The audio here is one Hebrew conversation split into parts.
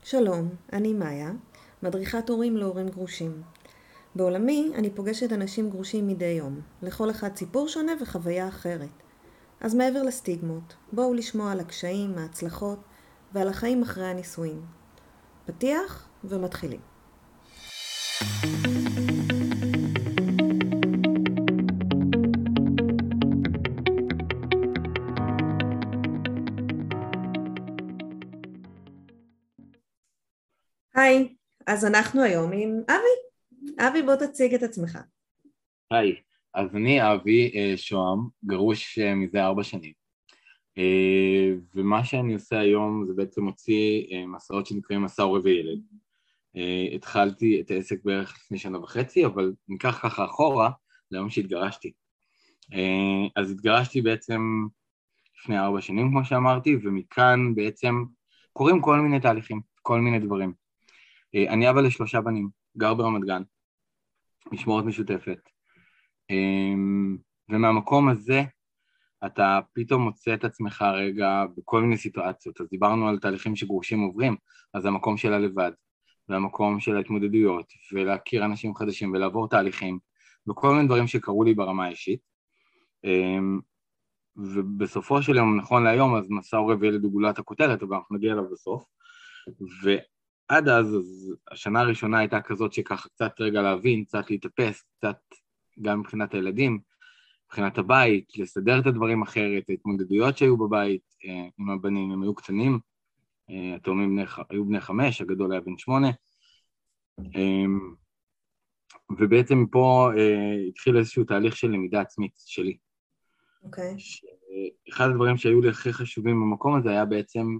שלום, אני מאיה, מדריכת הורים להורים גרושים. בעולמי אני פוגשת אנשים גרושים מדי יום, לכל אחד סיפור שונה וחוויה אחרת. אז מעבר לסטיגמות, בואו לשמוע על הקשיים, ההצלחות ועל החיים אחרי הנישואים. פתיח ומתחילים. היי, אז אנחנו היום עם אבי. אבי, בוא תציג את עצמך. היי, אז אני אבי שוהם, גרוש מזה 4 שנים, ומה שאני עושה היום זה בעצם מוציא מסעות שנקראים מסע הורה וילד. התחלתי את העסק בערך לפני 1.5 שנה, אבל ניקח ככה אחורה ליום שהתגרשתי. אז התגרשתי בעצם לפני 4 שנים, כמו שאמרתי, ומכאן בעצם קורים כל מיני תהליכים, כל מיני דברים. אני אבא ל3 בנים, גר ברמת גן, משמורת משותפת. ומהמקום הזה אתה פתאום מוצא את עצמך רגע בכל מיני סיטואציות. אז דיברנו על תהליכים שגרושים עוברים, אז המקום של הלבד, והמקום של ההתמודדויות, ולהכיר אנשים חדשים ולעבור תהליכים, וכל מיני דברים שקרו לי ברמה האישית. ובסופו של יום, נכון להיום, אז מסע הורה וילד הוא גולת הכותרת, אבל אנחנו נגיע אליו בסוף. ועד אז השנה הראשונה הייתה כזאת שככה קצת רגע להבין, קצת להתאפס, קצת גם מבחינת הילדים, מבחינת הבית, לסדר את הדברים אחרת, ההתמודדויות שהיו בבית עם הבנים, הם היו קטנים, התאומים היו בני 5, הגדול היה בן 8, ובעצם מפה התחיל איזשהו תהליך של למידה עצמית שלי. אוקיי. אחד הדברים שהיו לי הכי חשובים במקום הזה היה בעצם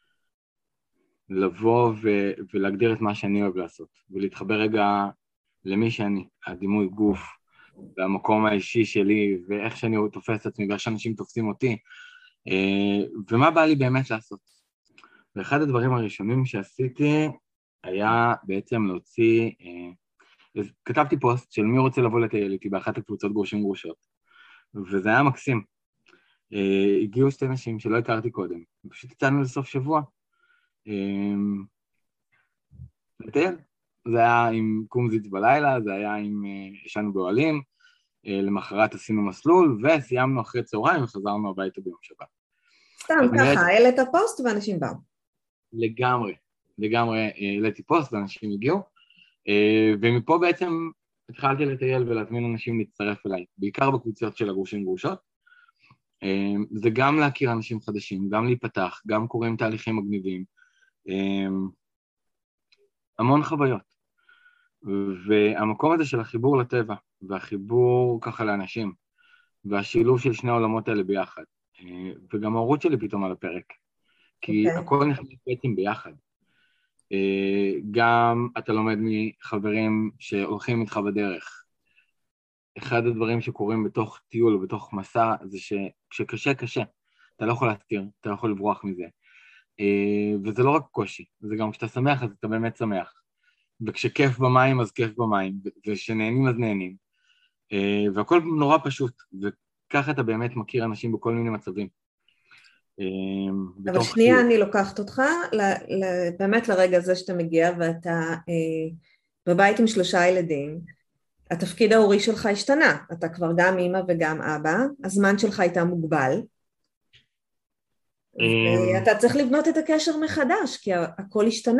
לבוא ולהגדיר את מה שאני אוהב לעשות, ולהתחבר רגע למי שאני, הדימוי גוף, והמקום האישי שלי, ואיך שאני תופס את עצמי, ואיך שאנשים תופסים אותי, ומה בא לי באמת לעשות. ואחד הדברים הראשונים שעשיתי היה בעצם להוציא, כתבתי פוסט של מי רוצה לבוא לטייל איתי באחת הקבוצות גרושים גרושות, וזה היה מקסים. הגיעו 2 נשים שלא הכרתי קודם, ופשוט יצאנו לסוף שבוע לטייל. זה היה עם קומזיץ בלילה, זה היה עם ישנו באוהלים, למחרת עשינו מסלול, וסיימנו אחרי צהריים וחזרנו הביתה ביום שבת. סתם ככה, העלית פוסט ואנשים באו. לגמרי העליתי פוסט ואנשים הגיעו, ומפה בעצם התחלתי לטייל ולהזמין אנשים להצטרף אליי, בעיקר בקבוצות של הגרושים גרושות. זה גם להכיר אנשים חדשים, גם להיפתח, גם קוראים תהליכים מגניבים, המון חוויות. והמקום הזה של החיבור לטבע, והחיבור ככה לאנשים, והשילוב של שני העולמות האלה ביחד, וגם ההורות שלי פתאום על הפרק, כי הכל נכנס בעצם ביחד. גם אתה לומד מחברים שהולכים איתך בדרך. אחד הדברים שקורים בתוך טיול או בתוך מסע, זה שכשקשה, קשה. אתה לא יכול להסתיר, אתה לא יכול לברוח מזה. וזה לא רק קושי, זה גם כשאתה שמח, אז אתה באמת שמח. וכשכיף במים, אז כיף במים, וכשנהנים, אז נהנים. והכל נורא פשוט, וככה אתה באמת מכיר אנשים בכל מיני מצבים. אבל שנייה אני לוקחת אותך, באמת לרגע הזה שאתה מגיע, ואתה בבית עם 3 ילדים, התפקיד ההורי שלך השתנה, אתה כבר גם אמא וגם אבא, הזמן שלך הייתה מוגבל, ואתה צריך לבנות את הקשר מחדש, כי הכל השתנה.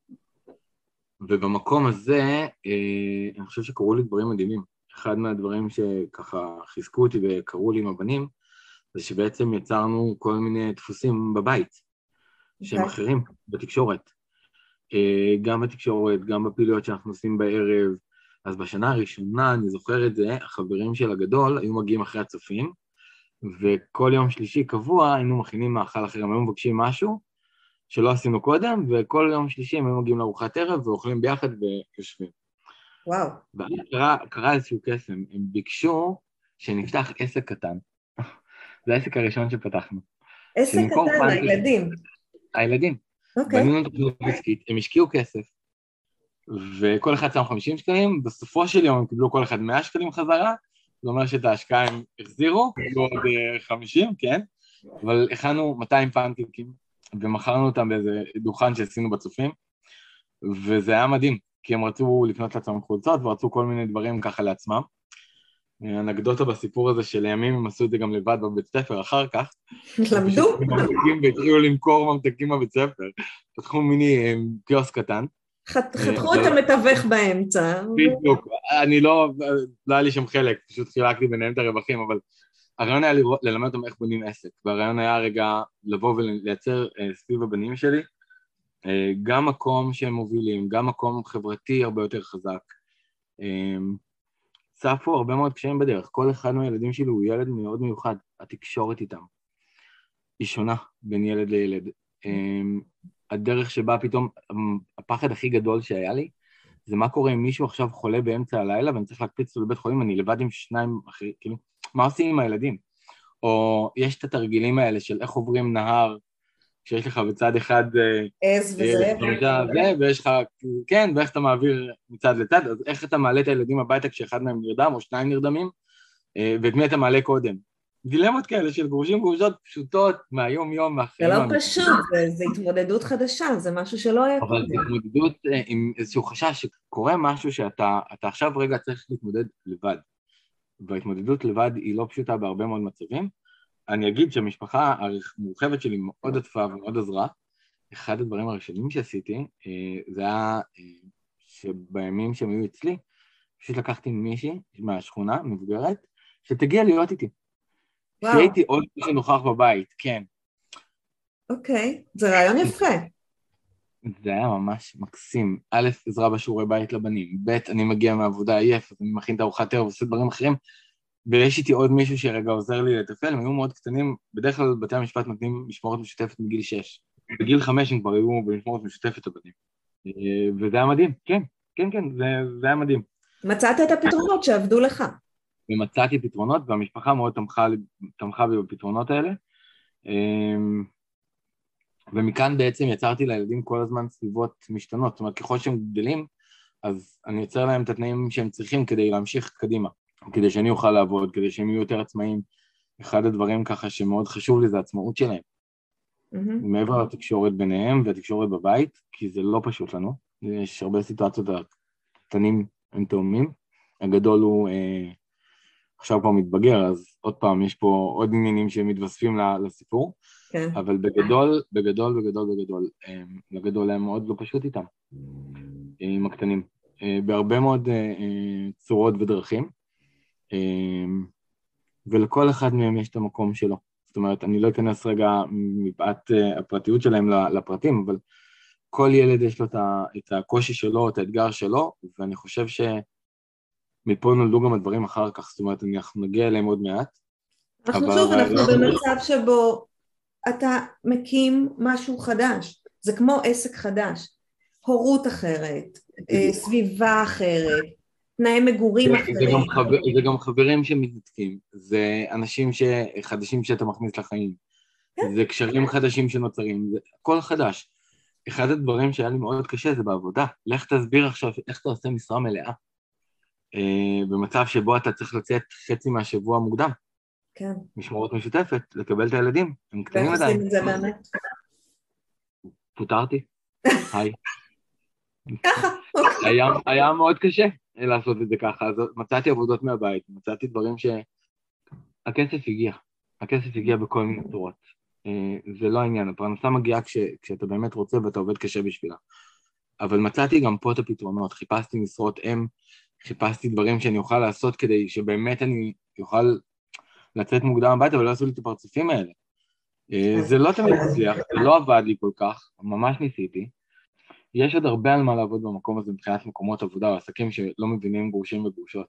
ובמקום הזה, אני חושב שקראו לי דברים מדהימים. אחד מהדברים שככה חיזקו אותי וקראו לי עם הבנים, זה שבעצם יצרנו כל מיני דפוסים בבית, שהם אחרים בתקשורת. גם בתקשורת, גם בפעילויות שאנחנו עושים בערב. אז בשנה הראשונה, אני זוכר את זה, החברים של הגדול היו מגיעים אחרי הצופים, וכל יום שלישי קבוע היינו מכינים מאכל אחר, הם היו מבקשים משהו שלא עשינו קודם, וכל יום שלישי הם היו מגיעים לארוחת ערב ואוכלים ביחד ויושבים. וואו. קרה איזשהו קסם, הם ביקשו שנפתח עסק קטן. זה העסק הראשון שפתחנו. עסק קטן, הילדים. הילדים. בנינו תוכנית עסקית, הם השקיעו כסף, וכל אחד שם 50 שקלים, בסופו של יום הם קיבלו כל אחד 100 שקלים חזרה, זאת אומרת שאת ההשקעה הם החזירו, קיבלו עוד 50, כן? אבל הכנו 200 פנקקים, ומכרנו אותם באיזה דוכן שעשינו בצופים, וזה היה מדהים, כי הם רצו לקנות לעצמם חולצות, ורצו כל מיני דברים ככה לעצמם. אנקדוטה בסיפור הזה שלימים הם עשו את זה גם לבד בבית ספר אחר כך. למדו? והתחילו למכור ממתקים בבית ספר. פתחו מיני קיוסק קטן. חתכו את המתווך באמצע. בדיוק, אני לא היה לי שם חלק, פשוט חילקתי ביניהם את הרווחים, אבל הרעיון היה ללמד אותם איך בונים עסק, והרעיון היה רגע לבוא ולייצר סביב הבנים שלי, גם מקום שהם מובילים, גם מקום חברתי הרבה יותר חזק. צפו הרבה מאוד קשיים בדרך, כל אחד מהילדים שלי הוא ילד מאוד מיוחד, התקשורת איתם היא שונה בין ילד לילד. הדרך שבה פתאום, הפחד הכי גדול שהיה לי, זה מה קורה אם מישהו עכשיו חולה באמצע הלילה, ואני צריך להקפיץ אותו לבית חולים, אני לבד עם שניים אחרים, כאילו, מה עושים עם הילדים? או יש את התרגילים האלה של איך עוברים נהר, שיש לך בצד אחד עז וזה, ויש לך, כן, ואיך אתה מעביר מצד לצד, אז איך אתה מעלה את הילדים הביתה כשאחד מהם נרדם, או שניים נרדמים, ואת מי אתה מעלה קודם. דילמות כאלה של גרושים גרושות פשוטות מהיום יום, זה לא פשוט, זה התמודדות חדשה, זה משהו שלא היה קודם. אבל זה התמודדות עם איזשהו חשש שקורה משהו שאתה עכשיו רגע צריך להתמודד לבד, וההתמודדות לבד היא לא פשוטה בהרבה מאוד מצבים. אני אגיד שהמשפחה המורחבת שלי מאוד עטפה ומאוד עזרה. אחד הדברים הראשונים שעשיתי, זה היה שבימים שהם היו אצלי, פשוט לקחתי מישהי מהשכונה, מבוגרת, שתגיע להיות איתי. שהייתי עוד שנוכח בבית, כן. אוקיי, זה רעיון יפה. זה היה ממש מקסים. א', עזרה בשיעורי בית לבנים, ב', אני מגיע מהעבודה עייף, אז אני מכין את ארוחת ערב ועושה דברים אחרים, ויש איתי עוד מישהו שרגע עוזר לי לטפל, הם היו מאוד קטנים, בדרך כלל בתי המשפט נותנים משמורת משותפת מגיל 6. בגיל 5 הם כבר היו במשמורת משותפת הבנים. וזה היה מדהים, כן, כן, כן, זה היה מדהים. מצאת את הפתרונות שעבדו לך. ומצאתי פתרונות, והמשפחה מאוד תמכה בי בפתרונות האלה. ומכאן בעצם יצרתי לילדים כל הזמן סביבות משתנות, זאת אומרת, ככל שהם גדלים, אז אני יוצר להם את התנאים שהם צריכים כדי להמשיך קדימה, כדי שאני אוכל לעבוד, כדי שהם יהיו יותר עצמאים. אחד הדברים ככה שמאוד חשוב לי זה העצמאות שלהם. מעבר לתקשורת ביניהם והתקשורת בבית, כי זה לא פשוט לנו, יש הרבה סיטואציות, הקטנים הם תאומים, הגדול הוא עכשיו כבר מתבגר, אז עוד פעם יש פה עוד עניינים שמתווספים לסיפור, כן. אבל בגדול, לגדול הם מאוד לא פשוט איתם, עם הקטנים, בהרבה מאוד צורות ודרכים, ולכל אחד מהם יש את המקום שלו. זאת אומרת, אני לא אכנס רגע מפאת הפרטיות שלהם לפרטים, אבל כל ילד יש לו את הקושי שלו, את האתגר שלו, ואני חושב שמפה נולדו גם הדברים אחר כך, זאת אומרת, אנחנו נגיע אליהם עוד מעט. אנחנו במצב שבו אתה מקים משהו חדש, זה כמו עסק חדש, הורות אחרת, סביבה אחרת, תנאי מגורים אחרים. זה גם חברים שמתנתקים, זה אנשים חדשים שאתה מכניס לחיים, זה קשרים חדשים שנוצרים, זה הכל חדש. אחד הדברים שהיה לי מאוד קשה זה בעבודה, לך תסביר עכשיו איך אתה עושה משרה מלאה, במצב שבו אתה צריך לצאת חצי מהשבוע מוקדם, כן. משמורת משותפת, לקבל את הילדים, הם קטנים עדיין. ואיך עושים את זה באמת? פוטרתי, היי. ככה, היה מאוד קשה לעשות את זה ככה, אז מצאתי עבודות מהבית, מצאתי דברים שהכסף הגיע בכל מיני צורות. זה לא העניין, הפרנסה מגיעה כשאתה באמת רוצה ואתה עובד קשה בשבילה. אבל מצאתי גם פה את הפתרונות, חיפשתי משרות חיפשתי דברים שאני אוכל לעשות כדי שבאמת אני אוכל לצאת מוקדם הביתה ולא עשו לי את הפרצופים האלה. זה לא תמיד הצליח, זה לא עבד לי כל כך, ממש ניסיתי. יש עוד הרבה על מה לעבוד במקום הזה מבחינת מקומות עבודה או עסקים שלא מבינים גרושים וגרושות.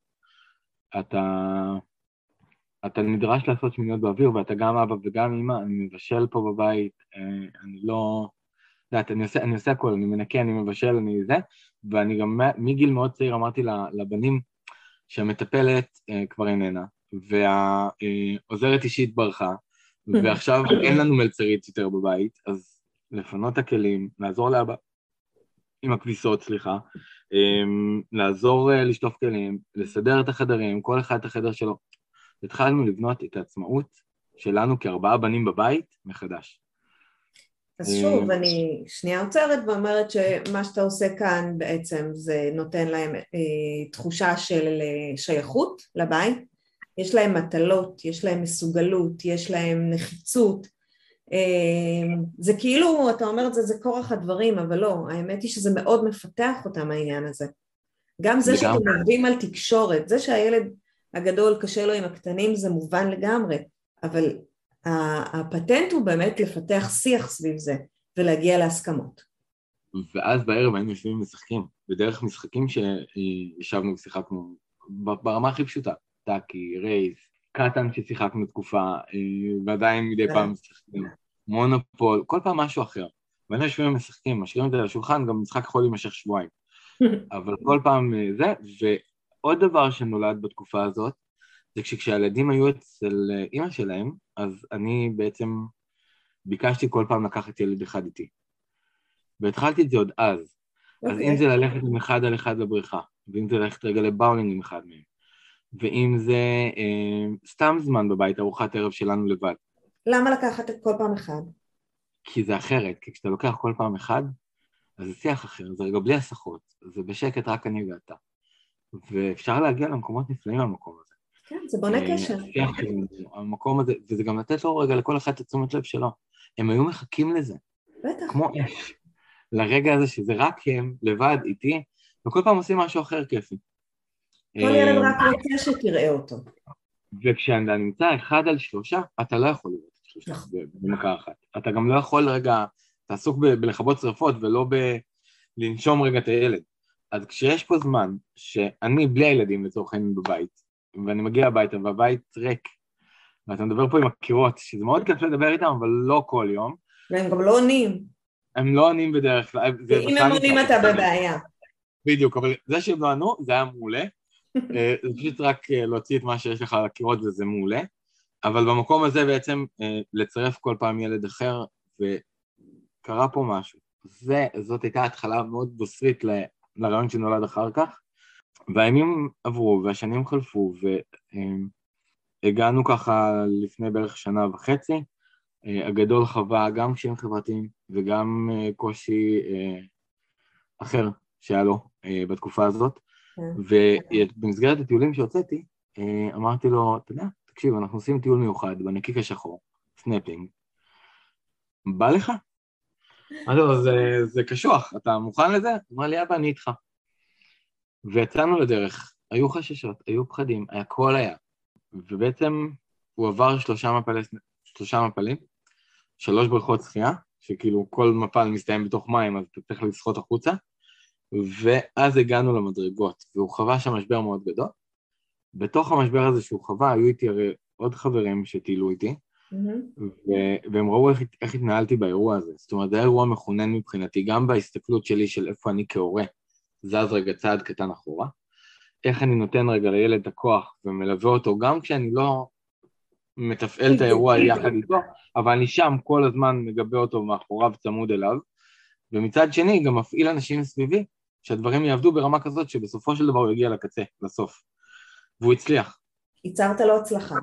אתה נדרש לעשות שמיניות באוויר, ואתה גם אבא וגם אמא, אני מבשל פה בבית, אני לא... יודעת, אני עושה הכל, אני מנקה, אני מבשל, אני זה, ואני גם מגיל מאוד צעיר אמרתי לבנים שהמטפלת כבר איננה, והעוזרת אישית ברחה, ועכשיו אין לנו מלצרית יותר בבית, אז לפנות הכלים, לעזור לאבא עם הכביסות, סליחה, לעזור לשטוף כלים, לסדר את החדרים, כל אחד את החדר שלו. התחלנו לבנות את העצמאות שלנו כ4 בנים בבית מחדש. אז שוב, אני שנייה עוצרת ואומרת שמה שאתה עושה כאן בעצם זה נותן להם תחושה של שייכות לבית, יש להם מטלות, יש להם מסוגלות, יש להם נחיצות, זה כאילו, אתה אומר את זה, זה כורח הדברים, אבל לא, האמת היא שזה מאוד מפתח אותם העניין הזה. גם זה שאתם עובדים על תקשורת, זה שהילד הגדול קשה לו עם הקטנים זה מובן לגמרי, אבל הפטנט הוא באמת לפתח שיח סביב זה, ולהגיע להסכמות. ואז בערב היינו יושבים ומשחקים, בדרך משחקים שישבנו ושיחקנו ברמה הכי פשוטה, טאקי, רייס, קטן ששיחקנו תקופה, ועדיין מדי פעם משחקים, מונופול, כל פעם משהו אחר. והיינו יושבים ומשחקים, משאירים את זה על השולחן, גם משחק יכול להימשך שבועיים. אבל כל פעם זה, ועוד דבר שנולד בתקופה הזאת, זה כשהילדים היו אצל אמא שלהם, אז אני בעצם ביקשתי כל פעם לקחת ילד אחד איתי. והתחלתי את זה עוד אז. אז אם זה ללכת עם אחד על אחד לבריכה, ואם זה ללכת רגע לבאולינג עם אחד מהם, ואם זה סתם זמן בבית, ארוחת ערב שלנו לבד. למה לקחת את כל פעם אחד? כי זה אחרת, כי כשאתה לוקח כל פעם אחד, אז זה שיח אחר, זה רגע בלי הסחות, זה בשקט רק אני ואתה. ואפשר להגיע למקומות נפלאים במקום הזה. כן, זה בונה קשר. המקום הזה, וזה גם לתת לו רגע לכל אחד את תשומת לב שלו. הם היו מחכים לזה. בטח. כמו אש. לרגע הזה שזה רק הם, לבד, איתי, וכל פעם עושים משהו אחר כיפי. כל ילד רק רוצה שתראה אותו. וכשאתה נמצא 1-3, אתה לא יכול לראות 3 במכה אחת. אתה גם לא יכול רגע, אתה עסוק בלכבות שרפות ולא לנשום רגע את הילד. אז כשיש פה זמן שאני בלי הילדים לצורך העניין בבית, ואני מגיע הביתה והבית ריק, ואתה מדבר פה עם הקירות, שזה מאוד כיף לדבר איתם, אבל לא כל יום. והם גם לא עונים. הם לא עונים בדרך כלל. ואם הם עונים אתה בבעיה. בדיוק, אבל זה שהם לא ענו, זה היה מעולה. זה פשוט רק להוציא את מה שיש לך על הקירות וזה מעולה. אבל במקום הזה בעצם לצרף כל פעם ילד אחר, וקרה פה משהו. זאת הייתה התחלה מאוד בוסרית לרעיון שנולד אחר כך. והימים עברו והשנים חלפו, והגענו ככה לפני בערך 1.5 שנה. הגדול חווה גם קשיים חברתיים וגם קושי אחר שהיה לו בתקופה הזאת. ובמסגרת הטיולים שהוצאתי, אמרתי לו, אתה יודע, תקשיב, אנחנו עושים טיול מיוחד בנקיק השחור, סנפינג. בא לך? אמרתי לו, זה קשוח, אתה מוכן לזה? אמר לי, אבא, אני איתך. ויצאנו לדרך, היו חששות, היו פחדים, הכל היה. ובעצם הוא עבר 3 מפלים, 3 בריכות שחייה, שכאילו כל מפל מסתיים בתוך מים, אז אתה צריך לשחות החוצה, ואז הגענו למדרגות, והוא חווה שם משבר מאוד גדול. בתוך המשבר הזה שהוא חווה, היו איתי הרי עוד חברים שטיילו איתי, והם ראו איך התנהלתי באירוע הזה. זאת אומרת, זה אירוע מכונן מבחינתי, גם בהסתכלות שלי של איפה אני כהורה, זז רגע צעד קטן אחורה, איך אני נותן רגע לילד את הכוח ומלווה אותו, גם כשאני לא מתפעל את האירוע יחד איתו, אבל אני שם כל הזמן מגבה אותו מאחוריו צמוד אליו, ומצד שני גם מפעיל אנשים סביבי, שהדברים יעבדו ברמה כזאת שבסופו של דבר הוא יגיע לקצה, לסוף. והוא הצליח. ייצרת לו הצלחה.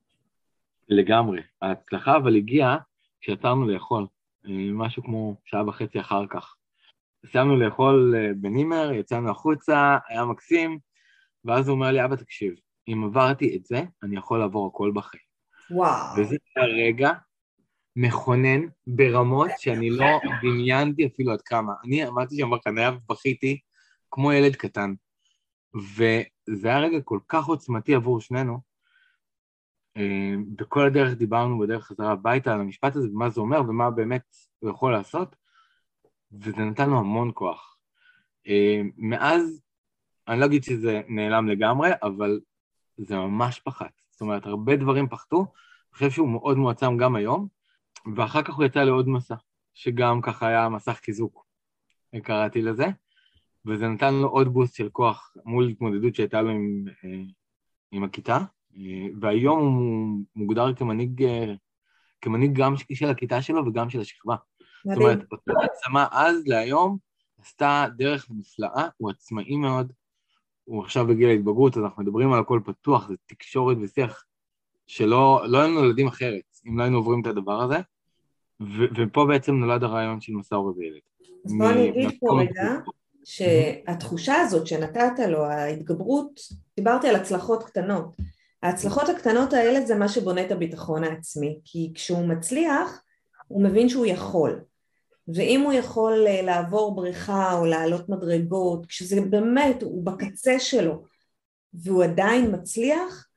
לגמרי. ההצלחה אבל הגיעה כשיצרנו לאכול, משהו כמו 1.5 שעה אחר כך. סיימנו לאכול בנימר, יצאנו החוצה, היה מקסים, ואז הוא אומר לי, אבא תקשיב, אם עברתי את זה, אני יכול לעבור הכל בחיים. וואו. וזה הרגע מכונן ברמות שאני לא דמיינתי אפילו עד כמה. אני עמדתי שם בחניה ובכיתי כמו ילד קטן, וזה היה רגע כל כך עוצמתי עבור שנינו. בכל הדרך דיברנו בדרך חזרה הביתה על המשפט הזה, ומה זה אומר ומה באמת הוא יכול לעשות, וזה נתן לו המון כוח. מאז, אני לא אגיד שזה נעלם לגמרי, אבל זה ממש פחת. זאת אומרת, הרבה דברים פחתו, אני חושב שהוא מאוד מועצם גם היום, ואחר כך הוא יצא לעוד מסע, שגם ככה היה מסך חיזוק, קראתי לזה, וזה נתן לו עוד בוסט של כוח מול התמודדות שהייתה לו עם הכיתה, והיום הוא מוגדר כמנהיג גם של הכיתה שלו וגם של השכבה. זאת אומרת, אותה עצמה אז להיום עשתה דרך נפלאה, הוא עצמאי מאוד, הוא עכשיו בגיל ההתבגרות, אז אנחנו מדברים על הכל פתוח, זה תקשורת ושיח שלא היינו ילדים אחרת, אם לא היינו עוברים את הדבר הזה, ופה בעצם נולד הרעיון של מסע הורה וילד. אז בוא אני אגיד פה מהמקום רגע, שהתחושה הזאת שנתת לו, ההתגברות, דיברתי על הצלחות קטנות, ההצלחות הקטנות האלה זה מה שבונה את הביטחון העצמי, כי כשהוא מצליח, הוא מבין שהוא יכול, ואם הוא יכול לעבור בריכה או לעלות מדרגות, כשזה באמת, הוא בקצה שלו, והוא עדיין מצליח,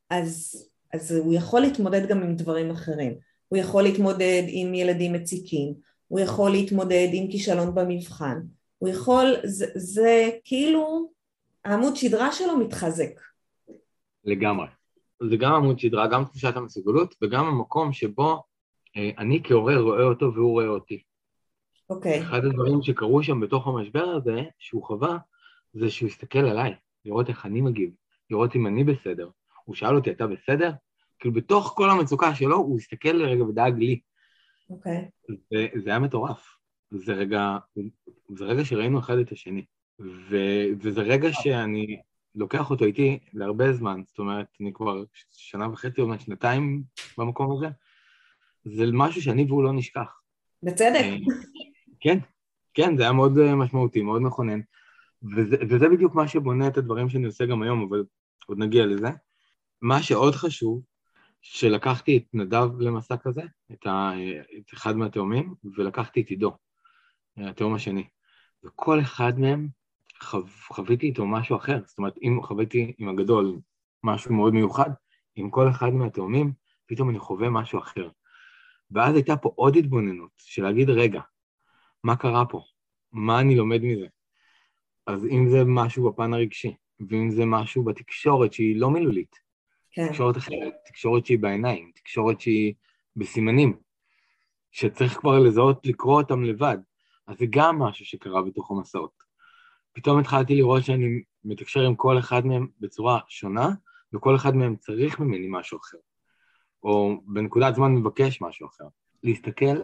אז הוא יכול להתמודד גם עם דברים אחרים. הוא יכול להתמודד עם ילדים מציקים, הוא יכול להתמודד עם כישלון במבחן, הוא יכול, זה כאילו, העמוד שדרה שלו מתחזק. לגמרי. זה גם עמוד שדרה, גם תחושת המסוגלות, וגם המקום שבו אני כהורה רואה אותו והוא רואה אותי. אוקיי. אחד הדברים שקרו שם בתוך המשבר הזה, שהוא חווה, זה שהוא הסתכל עליי, לראות איך אני מגיב, לראות אם אני בסדר. הוא שאל אותי, אתה בסדר? כאילו בתוך כל המצוקה שלו, הוא הסתכל לרגע ודאג לי. אוקיי. זה היה מטורף. זה רגע שראינו אחד את השני. וזה רגע שאני לוקח אותו איתי להרבה זמן, זאת אומרת, אני כבר 1.5 או 2 במקום הזה. זה משהו שאני והוא לא נשכח. בצדק. כן, כן, זה היה מאוד משמעותי, מאוד מכונן. וזה בדיוק מה שבונה את הדברים שאני עושה גם היום, אבל עוד נגיע לזה. מה שעוד חשוב, שלקחתי את נדב למסע כזה, את אחד מהתאומים, ולקחתי את עידו, התאום השני. וכל אחד מהם חוויתי איתו משהו אחר. זאת אומרת, אם חוויתי עם הגדול משהו מאוד מיוחד, עם כל אחד מהתאומים, פתאום אני חווה משהו אחר. ואז הייתה פה עוד התבוננות, של להגיד, רגע, מה קרה פה? מה אני לומד מזה? אז אם זה משהו בפן הרגשי, ואם זה משהו בתקשורת שהיא לא מילולית, כן. תקשורת אחרת, תקשורת שהיא בעיניים, תקשורת שהיא בסימנים, שצריך כבר לזהות לקרוא אותם לבד, אז זה גם משהו שקרה בתוך המסעות. פתאום התחלתי לראות שאני מתקשר עם כל אחד מהם בצורה שונה, וכל אחד מהם צריך ממני משהו אחר, או בנקודת זמן מבקש משהו אחר. להסתכל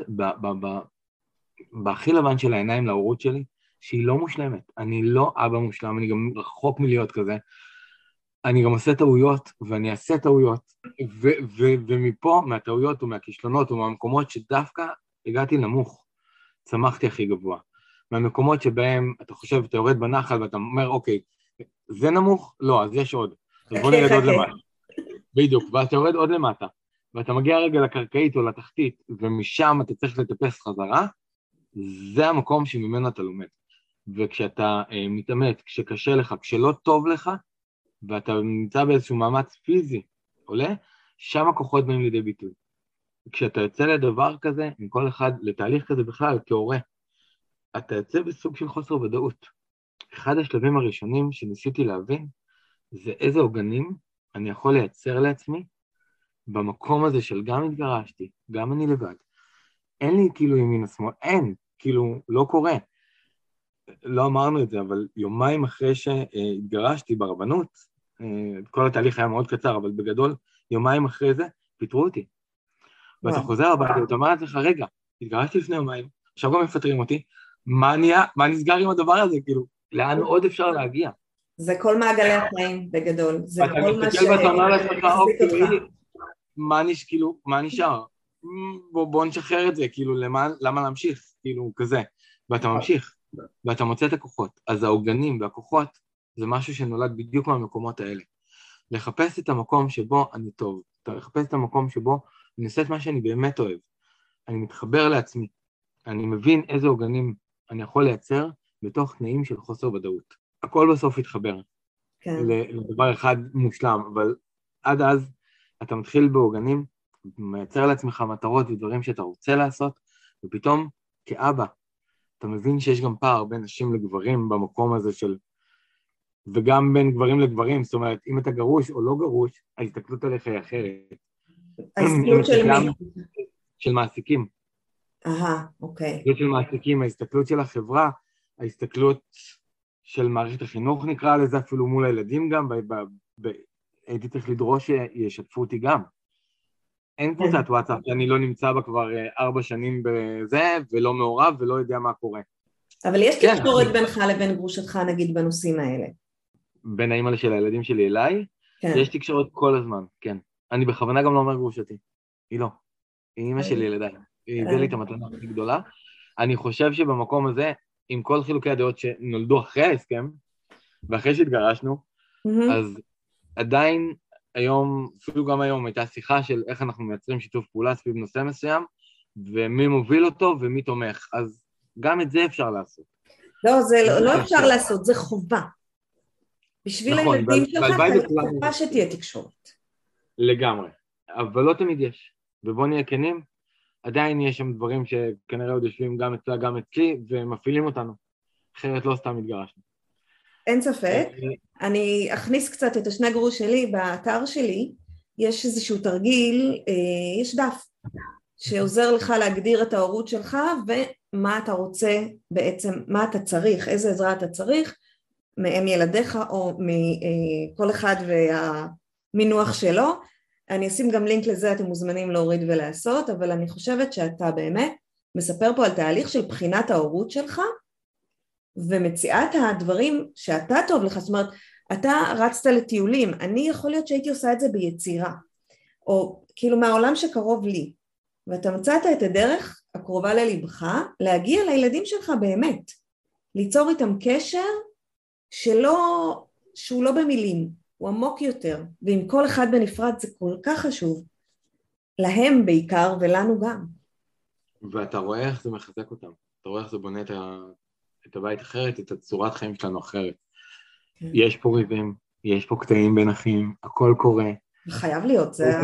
בהכי לבן של העיניים להורות שלי, שהיא לא מושלמת. אני לא אבא מושלם, אני גם רחוק מלהיות כזה. אני גם עושה טעויות, ואני אעשה טעויות. ומפה, מהטעויות ומהכישלונות ומהמקומות שדווקא הגעתי נמוך, צמחתי הכי גבוה. מהמקומות שבהם אתה חושב, אתה יורד בנחל ואתה אומר, אוקיי, זה נמוך? לא, אז יש עוד. אז בוא נרד עוד למטה. בדיוק, ואתה יורד עוד למטה. ואתה מגיע רגע לקרקעית או לתחתית, ומשם אתה צריך לטפס חזרה, זה המקום שממנו אתה לומד. וכשאתה מתאמת, כשקשה לך, כשלא טוב לך, ואתה נמצא באיזשהו מאמץ פיזי, עולה, שם הכוחות באים לידי ביטוי. כשאתה יוצא לדבר כזה, עם כל אחד, לתהליך כזה בכלל, כהורה, אתה יוצא בסוג של חוסר ודאות. אחד השלבים הראשונים שניסיתי להבין, זה איזה עוגנים אני יכול לייצר לעצמי, במקום הזה של גם התגרשתי, גם אני לבד. אין לי כאילו ימין השמאל, אין, כאילו לא קורה. לא אמרנו את זה, אבל יומיים אחרי שהתגרשתי ברבנות, כל התהליך היה מאוד קצר, אבל בגדול, יומיים אחרי זה, פיטרו אותי. ואתה חוזר הביתה, ואתה אומר לעצמך, רגע, התגרשתי לפני יומיים, עכשיו גם מפטרים אותי, מה נסגר עם הדבר הזה? כאילו, לאן עוד אפשר להגיע? זה כל מעגלי החיים בגדול. זה אתה כל מה מסתכל ואתה אומר לעצמך, אוקיי, אותך. מה נשאר? בוא נשחרר את זה, כאילו, למה להמשיך? כאילו, כזה. ואתה ממשיך, ואתה מוצא את הכוחות. אז העוגנים והכוחות, זה משהו שנולד בדיוק מהמקומות האלה. לחפש את המקום שבו אני טוב, לחפש את המקום שבו אני עושה את מה שאני באמת אוהב. אני מתחבר לעצמי. אני מבין איזה עוגנים אני יכול לייצר בתוך תנאים של חוסר ודאות. הכל בסוף יתחבר. כן. לדבר אחד מושלם, אבל עד אז אתה מתחיל בעוגנים, מייצר לעצמך מטרות ודברים שאתה רוצה לעשות, ופתאום כאבא, אתה מבין שיש גם פער בין נשים לגברים במקום הזה של, וגם בין גברים לגברים, זאת אומרת, אם אתה גרוש או לא גרוש, ההסתכלות עליך היא אחרת. ההסתכלות של מי? של מעסיקים. אוקיי. ההסתכלות של מעסיקים, ההסתכלות של החברה, ההסתכלות של מערכת החינוך נקרא לזה, אפילו מול הילדים גם, הייתי צריך לדרוש שישתפו אותי גם. אין קבוצת וואטסאפ שאני לא נמצא בה כבר 4 שנים בזה, ולא מעורב ולא יודע מה קורה. אבל יש תקשורת בינך לבין גרושתך, נגיד, בנושאים האלה. בין האמא של הילדים שלי אליי, יש תקשורת כל הזמן, כן. אני בכוונה גם לא אומר גרושתי. היא לא. היא אמא שלי ילדיי. הביא לי את המתנה הכי גדולה. אני חושב שבמקום הזה, עם כל חילוקי הדעות שנולדו אחרי ההסכם, ואחרי שהתגרשנו, אז עדיין היום, אפילו גם היום, הייתה שיחה של איך אנחנו מייצרים שיתוף פעולה סביב נושא מסוים, ומי מוביל אותו ומי תומך. אז גם את זה אפשר לעשות. לא, זה לא אפשר לעשות, זה חובה. בשביל נכון, הילדים שלך, צריך חובה שתהיה תקשורת. לגמרי, אבל לא תמיד יש. ובוא נהיה כנים, עדיין יש שם דברים שכנראה עוד יושבים גם אצלה, גם אצלי, ומפעילים אותנו. אחרת לא סתם התגרשנו. אין ספק. אני אכניס קצת את השני גרוש שלי באתר שלי, יש איזשהו תרגיל, יש דף שעוזר לך להגדיר את ההורות שלך ומה אתה רוצה בעצם, מה אתה צריך, איזה עזרה אתה צריך מהם ילדיך או מכל אחד והמינוח שלו. אני אשים גם לינק לזה, אתם מוזמנים להוריד ולעשות, אבל אני חושבת שאתה באמת מספר פה על תהליך של בחינת ההורות שלך, ומציאת הדברים שאתה טוב לך, זאת אומרת, אתה רצת לטיולים, אני יכול להיות שהייתי עושה את זה ביצירה, או כאילו מהעולם שקרוב לי, ואתה מצאת את הדרך הקרובה ללבך, להגיע לילדים שלך באמת, ליצור איתם קשר שהוא לא במילים, הוא עמוק יותר, ועם כל אחד בנפרד זה כל כך חשוב, להם בעיקר ולנו גם. ואתה רואה איך זה מחזק אותם, אתה רואה איך זה בונה את הבית אחרת, את הצורת חיים שלנו אחרת. כן. יש פה ריבים, יש פה קטעים בין אחים, הכל קורה. חייב להיות, זה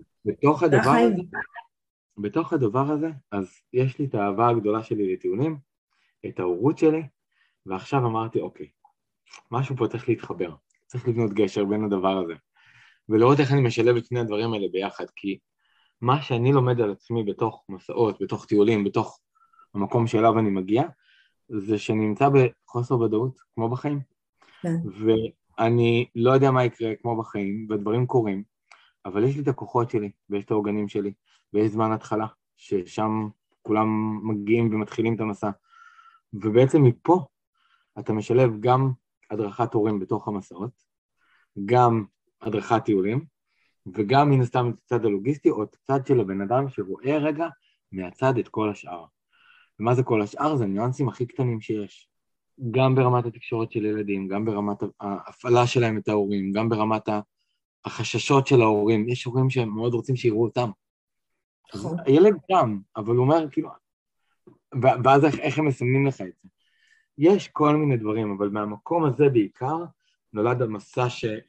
בתוך הדבר הזה, אז יש לי את האהבה הגדולה שלי לטיולים, את ההורות שלי, ועכשיו אמרתי, אוקיי, משהו פה צריך להתחבר, צריך לבנות גשר בין הדבר הזה, ולראות איך אני משלב את שני הדברים האלה ביחד, כי מה שאני לומד על עצמי בתוך מסעות, בתוך טיולים, בתוך המקום שאליו אני מגיע, זה שאני נמצא בחוסר ודאות, כמו בחיים. כן. ואני לא יודע מה יקרה כמו בחיים, והדברים קורים, אבל יש לי את הכוחות שלי, ויש את העוגנים שלי, ויש זמן התחלה, ששם כולם מגיעים ומתחילים את המסע. ובעצם מפה אתה משלב גם הדרכת הורים בתוך המסעות, גם הדרכת טיולים, וגם מן הסתם את הצד הלוגיסטי, או את הצד של הבן אדם שרואה רגע מהצד את כל השאר. ומה זה כל השאר? זה הניואנסים הכי קטנים שיש. גם ברמת התקשורת של ילדים, גם ברמת ההפעלה שלהם את ההורים, גם ברמת החששות של ההורים. יש הורים שהם מאוד רוצים שיראו אותם. הילד גם, אבל הוא אומר, כאילו, ואז איך הם מסמנים לך את זה? יש כל מיני דברים, אבל מהמקום הזה בעיקר נולד המסע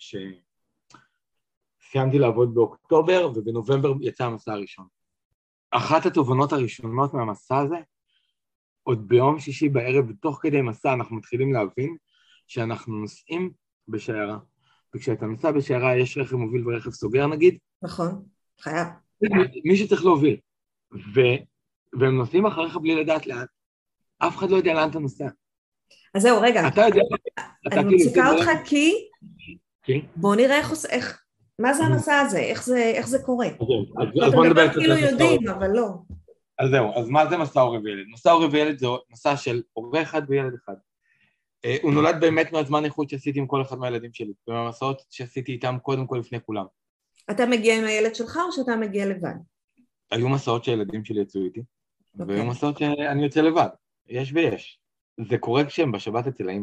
סיימתי לעבוד באוקטובר, ובנובמבר יצא המסע הראשון. אחת התובנות הראשונות מהמסע הזה, עוד ביום שישי בערב, בתוך כדי מסע, אנחנו מתחילים להבין שאנחנו נוסעים בשיירה. וכשאתה נוסע בשיירה, יש רכב מוביל ורכב סוגר, נגיד. נכון, חייב. מי שצריך להוביל. והם נוסעים אחריך בלי לדעת לאן. אף אחד לא יודע לאן אתה נוסע. אז זהו, רגע. אתה יודע. אני מפסיקה אותך כי... בוא נראה איך... מה זה המסע הזה? איך זה קורה? אז בוא נדבר כאילו יודעים, אבל לא. אז זהו, אז מה זה מסע הורה וילד? מסע הורה וילד זה מסע של הורה אחד וילד אחד. הוא נולד באמת מהזמן איכות שעשיתי עם כל אחד מהילדים שלי, ומהמסעות שעשיתי איתם קודם כל לפני כולם. אתה מגיע עם הילד שלך או שאתה מגיע לבד? היו מסעות שהילדים שלי יצאו איתי, והיו מסעות שאני יוצא לבד, יש ויש. זה קורה כשהם בשבת אצל האמא.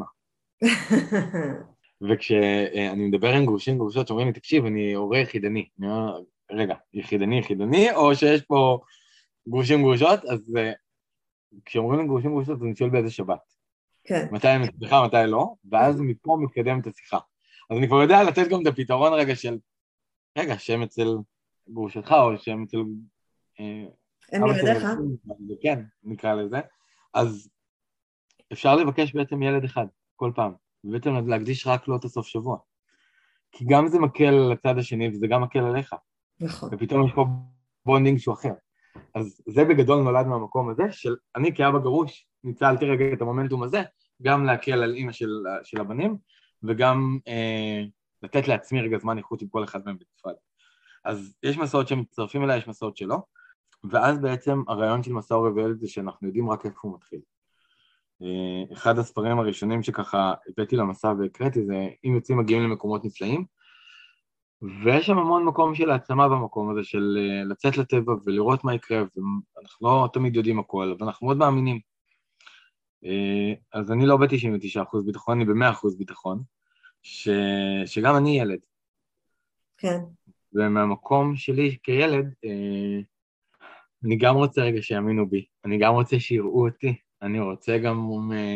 וכשאני מדבר עם גרושים, גרושות שאומרים לי, תקשיב, אני הורה יחידני. אני אומר, רגע, יחידני, או שיש פה גרושים גרושות, אז כשאומרים לי גרושים גרושות, אז אני שואל באיזה שבת. כן. מתי אני מצליחה, מתי לא, ואז מפה מתקדמת השיחה. אז אני כבר יודע לתת גם את הפתרון רגע של, שם אצל גרושתך, או שם אצל... הם ילדיך? כן, נקרא לזה. אז אפשר לבקש בעצם ילד אחד, כל פעם. ובעצם להקדיש רק לו את הסוף שבוע. כי גם זה מקל לצד השני, וזה גם מקל עליך. נכון. ופתאום יש פה בונדינג שהוא אחר. אז זה בגדול נולד מהמקום הזה, של אני כאבא גרוש, ניצלתי רגע את המומנטום הזה, גם להקל על אמא של הבנים, וגם לתת לעצמי רגע זמן איכות עם כל אחד מהם בנפרד. אז יש מסעות שמצטרפים אליי, יש מסעות שלא, ואז בעצם הרעיון של מסע הורה וילד זה שאנחנו יודעים רק איפה הוא מתחיל. אחד הספרים הראשונים שככה הבאתי למסע והקראתי זה אם יוצאים מגיעים למקומות נפלאים, ויש שם המון מקום של העצמה במקום הזה, של לצאת לטבע ולראות מה יקרה, ואנחנו לא תמיד יודעים הכל, אבל אנחנו מאוד מאמינים. אז אני לא ב-99% ביטחון, אני ב-100% ביטחון, שגם אני ילד. כן. ומהמקום שלי כילד, אני גם רוצה רגע שיאמינו בי, אני גם רוצה שיראו אותי, אני רוצה גם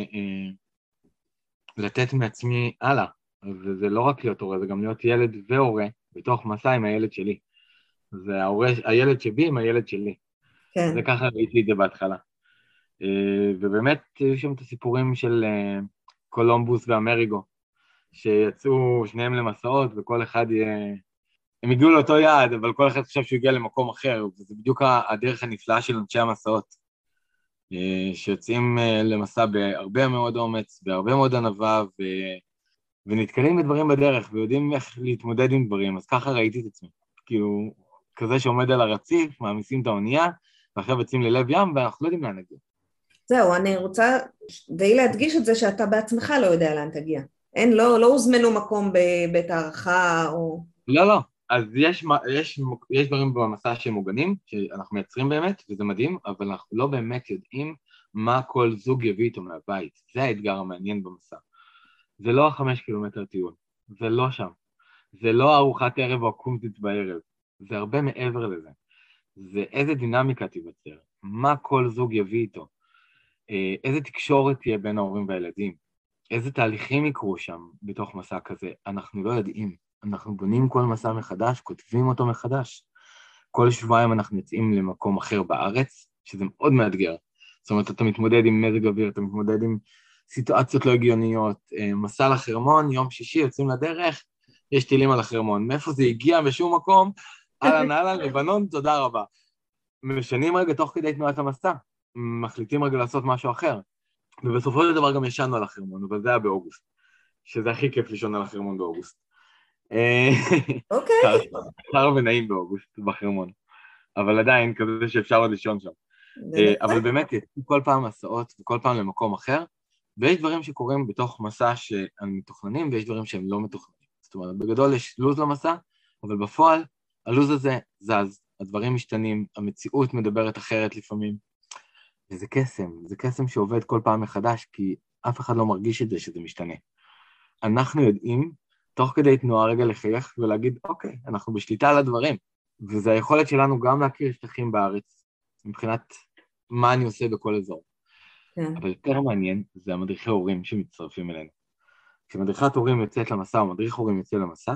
לתת מעצמי הלאה, וזה לא רק להיות הורה, זה גם להיות ילד והורה, בתוך מסע עם הילד שלי. זה הילד שבי עם הילד שלי. כן. זה ככה ראיתי את זה בהתחלה. ובאמת, היו שם את הסיפורים של קולומבוס ואמריגו, שיצאו שניהם למסעות, וכל אחד יהיה... הם הגיעו לאותו יעד, אבל כל אחד חשב שהוא הגיע למקום אחר, וזה בדיוק הדרך הנפלאה של אנשי המסעות, שיוצאים למסע בהרבה מאוד אומץ, בהרבה מאוד ענווה, ונתקלים בדברים בדרך, ויודעים איך להתמודד עם דברים, אז ככה ראיתי את עצמי. כאילו, כזה שעומד על הרציף, מעמיסים את האונייה, ואחרי יוצאים ללב ים, ואנחנו לא יודעים לאן נגיע. זהו, אני רוצה די להדגיש את זה שאתה בעצמך לא יודע לאן תגיע. אין, לא הוזמנו מקום בבית הערכה או... לא, לא. אז יש דברים במסע שהם מוגנים, שאנחנו מייצרים באמת, וזה מדהים, אבל אנחנו לא באמת יודעים מה כל זוג יביא איתו מהבית. זה האתגר המעניין במסע. זה לא 5 קילומטר טיול, זה לא שם. זה לא ארוחת ערב או קומזיץ בערב. זה הרבה מעבר לזה. זה איזה דינמיקה תיווצר, מה כל זוג יביא איתו, איזה תקשורת תהיה בין ההורים והילדים, איזה תהליכים יקרו שם בתוך מסע כזה, אנחנו לא יודעים. אנחנו בונים כל מסע מחדש, כותבים אותו מחדש. כל שבועיים אנחנו יוצאים למקום אחר בארץ, שזה מאוד מאתגר. זאת אומרת, אתה מתמודד עם מזג אוויר, אתה מתמודד עם סיטואציות לא הגיוניות, מסע לחרמון, יום שישי יוצאים לדרך, יש טילים על החרמון. מאיפה זה הגיע? בשום מקום, אהלן, אהלן, לבנון, תודה רבה. משנים רגע תוך כדי תנועת המסע, מחליטים רגע לעשות משהו אחר. ובסופו של דבר גם ישנו על החרמון, אבל זה היה באוגוסט, שזה הכי כיף לישון על החרמון באוגוסט. אוקיי. קר ונעים באוגוסט בחרמון, אבל עדיין כזה שאפשר עוד לישון שם. אבל באמת, כל פעם מסעות וכל פעם למקום אחר, ויש דברים שקורים בתוך מסע שהם מתוכננים, ויש דברים שהם לא מתוכננים. זאת אומרת, בגדול יש לוז למסע, אבל בפועל הלוז הזה זז, הדברים משתנים, המציאות מדברת אחרת לפעמים, וזה קסם, זה קסם שעובד כל פעם מחדש, כי אף אחד לא מרגיש את זה שזה משתנה. אנחנו יודעים, תוך כדי תנועה רגע לחייך ולהגיד, אוקיי, אנחנו בשליטה על הדברים, וזו היכולת שלנו גם להכיר שטחים בארץ, מבחינת מה אני עושה בכל אזור. כן. אבל יותר מעניין, זה המדריכי הורים שמצטרפים אלינו. כשמדריכת הורים יוצאת למסע, או מדריך הורים יוצא למסע,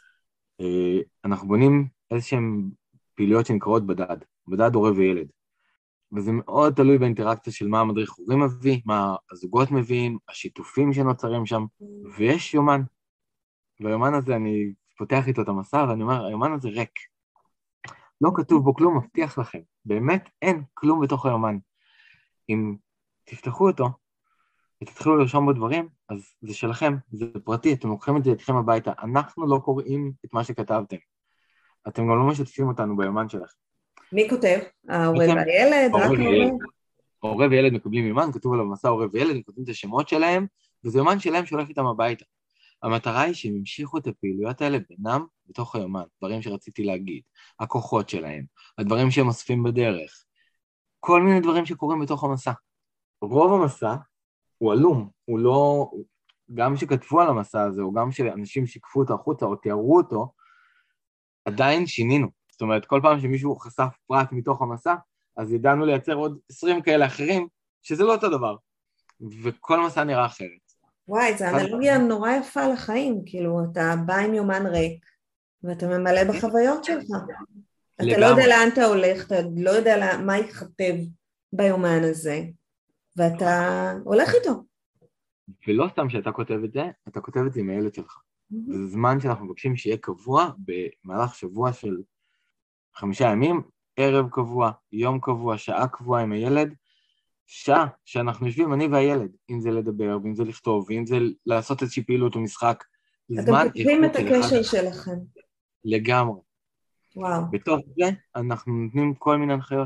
אנחנו בונים איזשהם פעילויות שנקראות בדד הורה וילד. וזה מאוד תלוי באינטראקציה של מה המדריך הורים מביא, מה הזוגות מביאים, השיתופים שנוצרים שם, ויש יומן. והיומן הזה, אני פותח איתו את המסע, ואני אומר, היומן הזה ריק. לא כתוב בו כלום, מבטיח לכם. באמת אין כלום בתוך היומן. אם תפתחו אותו, ותתחילו לרשום בו דברים, אז זה שלכם, זה פרטי, אתם לוקחים את זה איתכם הביתה. אנחנו לא קוראים את מה שכתבתם. אתם גם לא משתפים אותנו ביומן שלכם. מי כותב? ההורה והילד? רק ההורה? ההורה וילד מקבלים יומן, כתוב עליו מסע ההורה וילד, הם כותבים את השמות שלהם, וזה יומן שלהם שהולך איתם הביתה. המטרה היא שהם המשיכו את הפעילויות האלה בינם בתוך היומן, דברים שרציתי להגיד, הכוחות שלהם, הדברים שהם אוספים בדרך, כל מיני דברים שקורים בתוך המסע. רוב המסע הוא עלום, הוא לא, גם שכתבו על המסע הזה, או גם שאנשים שיקפו אותו החוצה, או תיארו אותו, עדיין שינינו. זאת אומרת, כל פעם שמישהו חשף פרט מתוך המסע, אז ידענו לייצר עוד 20 כאלה אחרים, שזה לא אותו דבר. וכל מסע נראה אחרת. וואי, זו אנלוגיה נורא יפה לחיים, כאילו, אתה בא עם יומן ריק, ואתה ממלא בחוויות שלך. אתה לא יודע לאן אתה הולך, אתה לא יודע מה ייכתב ביומן הזה, ואתה הולך איתו. ולא סתם שאתה כותב את זה, אתה כותב את זה עם הילד שלך. וזה זמן שאנחנו מבקשים שיהיה קבוע במהלך שבוע של 5 ימים, ערב קבוע, יום קבוע, שעה קבועה עם הילד, שעה שאנחנו יושבים, אני והילד, אם זה לדבר, ואם זה לכתוב, ואם זה לעשות איזושהי פעילות או משחק. אתם כותבים את הקשר שלכם. לגמרי. וואו. בתוך זה אנחנו נותנים כל מיני הנחיות.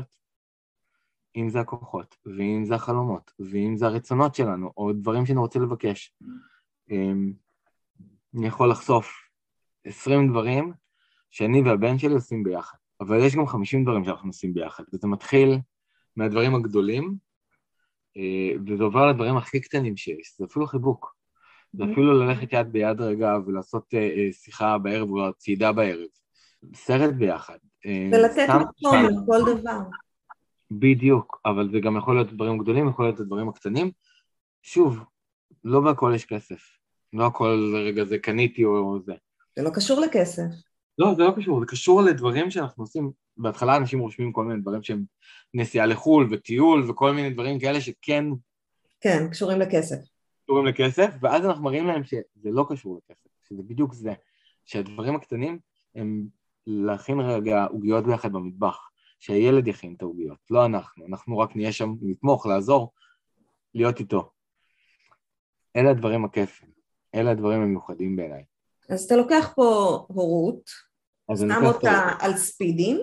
אם זה הכוחות, ואם זה החלומות, ואם זה הרצונות שלנו, או דברים שאני רוצה לבקש. אני יכול לחשוף 20 דברים, שאני והבן שלי עושים ביחד. אבל יש גם 50 דברים שאנחנו עושים ביחד, וזה מתחיל מהדברים הגדולים, וזה עובר לדברים הכי קטנים שיש, זה אפילו חיבוק. זה אפילו ללכת יד ביד רגע ולעשות שיחה בערב או צעידה בערב. סרט ביחד. ולתת מקום לכל דבר. בדיוק, אבל זה גם יכול להיות דברים גדולים, יכול להיות דברים הקטנים. שוב, לא בהכל יש כסף. לא הכל רגע זה קניתי או זה. זה לא קשור לכסף. לא, זה לא קשור, זה קשור לדברים שאנחנו עושים. בהתחלה אנשים רושמים כל מיני דברים שהם נסיעה לחול וטיול וכל מיני דברים כאלה שכן... כן, קשורים לכסף. קשורים לכסף, ואז אנחנו מראים להם שזה לא קשור לכסף, שזה בדיוק זה. שהדברים הקטנים הם להכין רגע עוגיות ביחד במטבח, שהילד יכין את העוגיות, לא אנחנו רק נהיה שם לתמוך, לעזור, להיות איתו. אלה הדברים הכיפים, אלה הדברים המיוחדים בעיניי. אז אתה לוקח פה הורות, שם אותה על ספידים,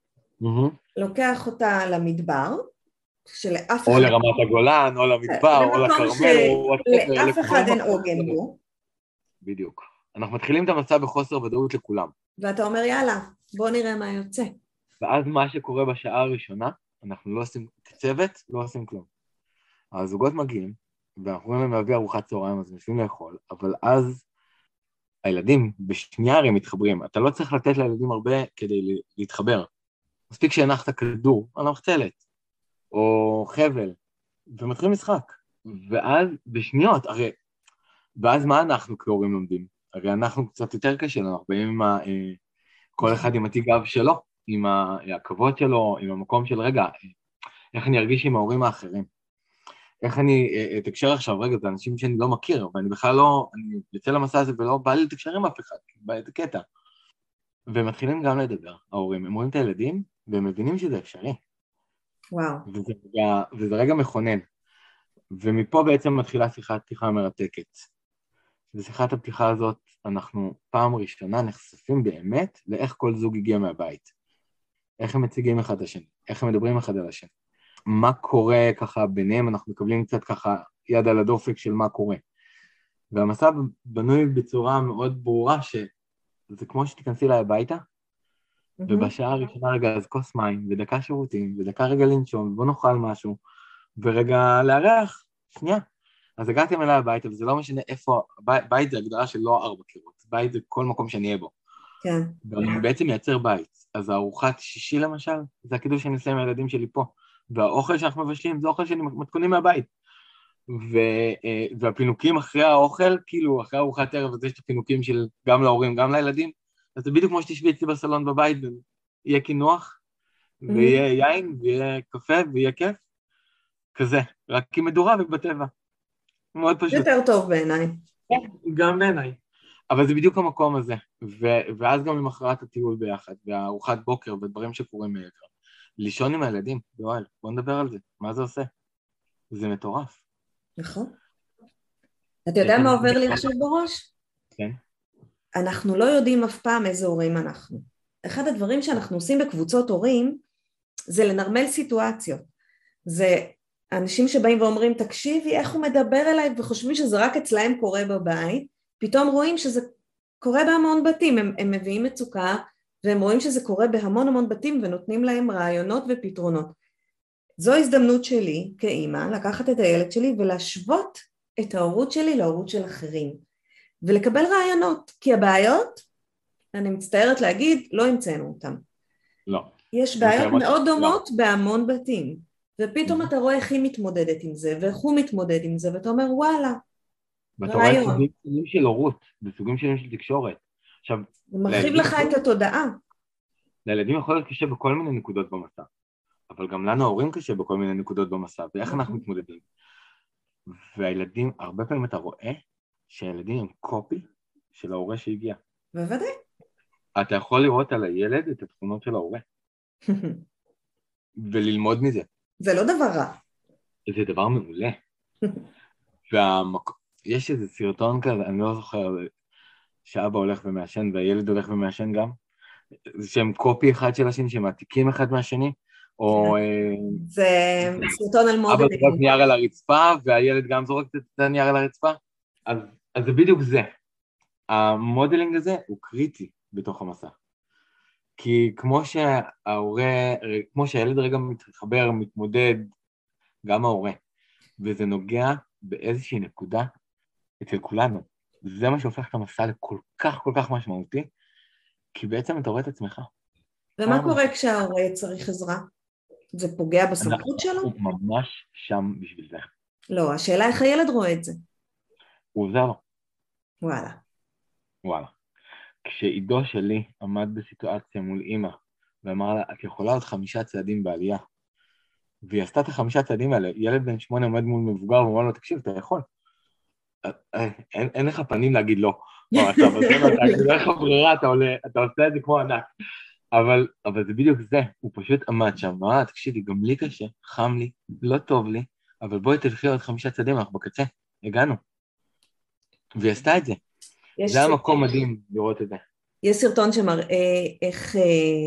לוקח אותה למדבר, שלאף אחד... או לרמת הגולן, או למדבר, או לכרמל, לאף אחד אין עוגן בו. בדיוק. אנחנו מתחילים את המצב בחוסר ודאות לכולם. ואתה אומר, יאללה, בוא נראה מה יוצא. ואז מה שקורה בשעה הראשונה, אנחנו לא עושים, כצוות, לא עושים כלום. הזוגות מגיעים, ואנחנו רואים להם להביא ארוחת צהריים, אז משלים לאכול, אבל אז הילדים בשנייה הרי מתחברים. אתה לא צריך לתת לילדים הרבה כדי להתחבר. מספיק שהנחת כדור, או מחצלת, או חבל, ומתחילים משחק. ואז בשניות, הרי, ואז מה אנחנו כהורים לומדים? הרי אנחנו קצת יותר קשה, אנחנו באים עם כל אחד עם התיגב שלו, עם הכבוד שלו, עם המקום של רגע, איך אני ארגיש עם ההורים האחרים. איך אני אתקשר עכשיו, רגע, זה אנשים שאני לא מכיר, ואני בכלל לא, אני יוצא למסע הזה ולא בא לי לתקשר עם אף אחד, באיזה קטע. ומתחילים גם לדבר, ההורים, הם רואים את הילדים, והם מבינים שזה אפשרי. וואו. וזה רגע מכונן. ומפה בעצם מתחילה שיחת פתיחה מרתקת. בשיחת הפתיחה הזאת אנחנו פעם ראשונה נחשפים באמת לאיך כל זוג הגיע מהבית. איך הם מציגים אחד לשני, איך הם מדברים אחד על השני. מה קורה ככה ביניהם, אנחנו מקבלים קצת ככה יד על הדופק של מה קורה. והמסע בנוי בצורה מאוד ברורה שזה כמו שתיכנסי לה הביתה, ובשעה הראשונה רגע אז כוס מים, ודקה שירותים, ודקה רגע לנשום, בוא נאכל משהו, ורגע לארח, שנייה. אז הגעתם אליי הביתה, וזה לא משנה איפה, בית זה הגדרה של לא 4 קירות, בית זה כל מקום שאני אהיה בו. כן. ואני בעצם מייצר בית. אז הארוחת שישי למשל, זה הקידוש שאני עושה עם הילדים שלי פה. והאוכל שאנחנו מבשלים, זה אוכל שאני מתכונים מהבית. והפינוקים אחרי האוכל, כאילו אחרי ארוחת ערב, אז יש את הפינוקים של גם להורים, גם לילדים, אז זה בדיוק כמו שתשבי אצלי בסלון בבית, ויהיה כינוח, ויהיה יין, ויהיה קפה, ויהיה כיף. כזה, רק עם מדורה ובטבע. מאוד פשוט. יותר טוב בעיניי. גם בעיניי. אבל זה בדיוק המקום הזה. ואז גם למחרת הטיול ביחד, והארוחת בוקר, ודברים שקורים מעבר. לישון עם הילדים, יואל, בוא נדבר על זה. מה זה עושה? זה מטורף. נכון. אתה יודע מה עובר לי עכשיו בראש? כן. אנחנו לא יודעים אף פעם איזה הורים אנחנו. אחד הדברים שאנחנו עושים בקבוצות הורים, זה לנרמל סיטואציות. זה אנשים שבאים ואומרים, תקשיבי איך הוא מדבר אליי, וחושבים שזה רק אצלהם קורה בבית, פתאום רואים שזה קורה בהמון בתים, הם מביאים מצוקה, והם רואים שזה קורה בהמון המון בתים, ונותנים להם רעיונות ופתרונות. זו הזדמנות שלי כאימא, לקחת את הילד שלי, ולהשוות את ההורות שלי להורות של אחרים, ולקבל רעיונות, כי הבעיות, אני מצטערת להגיד, לא המצאנו אותם. לא. יש בעיות מאוד דומות בהמון בתים, ופתאום אתה רואה איך היא מתמודדת עם זה, ואיך הוא מתמודד עם זה, ואתה אומר, וואלה, ואתה רואה סוגים של הורות, וסוגים של תקשורת. עכשיו, זה מרחיב לך את התודעה. לילדים יכול להיות קשה בכל מיני נקודות במסע, אבל גם לנו ההורים קשה בכל מיני נקודות במסע, ואיך אנחנו מתמודדים. והילדים, הרבה פעמים אתה רואה שהילדים הם קופי של ההורה שהגיע. בוודאי. אתה יכול לראות על הילד את התכונות של ההורה. וללמוד מזה. זה לא דבר רע. זה דבר מעולה. יש איזה סרטון כזה, אני לא זוכר, שאבא הולך ומעשן והילד הולך ומעשן גם, שהם קופי אחד של השני, שהם מעתיקים אחד מהשני, או... זה סרטון על מודלינג. אבא זורק נייר על הרצפה, והילד גם זורק את הנייר על הרצפה, אז זה בדיוק זה. המודלינג הזה הוא קריטי בתוך המסע. כי כמו שהילד רגע מתחבר, מתמודד, גם ההורה, וזה נוגע באיזושהי נקודה אצל כולנו. זה מה שהופך את המסע לכל כך כל כך משמעותי, כי בעצם אתה רואה את עצמך. ומה קורה כשההורה צריך עזרה? זה פוגע בסמכות שלו? הוא ממש שם בשביל זה. לא, השאלה איך הילד רואה את זה. הוא עוזר לו. וואלה. כשעידו שלי עמד בסיטואציה מול אמא, ואמר לה, את יכולה עוד 5 צעדים בעלייה, והיא עשתה את 5 צעדים האלה, ילד בן 8 עומד מול מבוגר, ואומר לו, תקשיב, אתה יכול. אין לך פנים להגיד לא. אין לך ברירה, אתה עושה את זה כמו ענק. אבל זה בדיוק זה, הוא פשוט עמד שם, תקשיבי, גם לי קשה, חם לי, לא טוב לי, אבל בואי תלכי עוד 5 צעדים, אנחנו בקצה, הגענו. והיא עשתה את זה. זה היה מקום מדהים לראות את זה. יש סרטון שמראה איך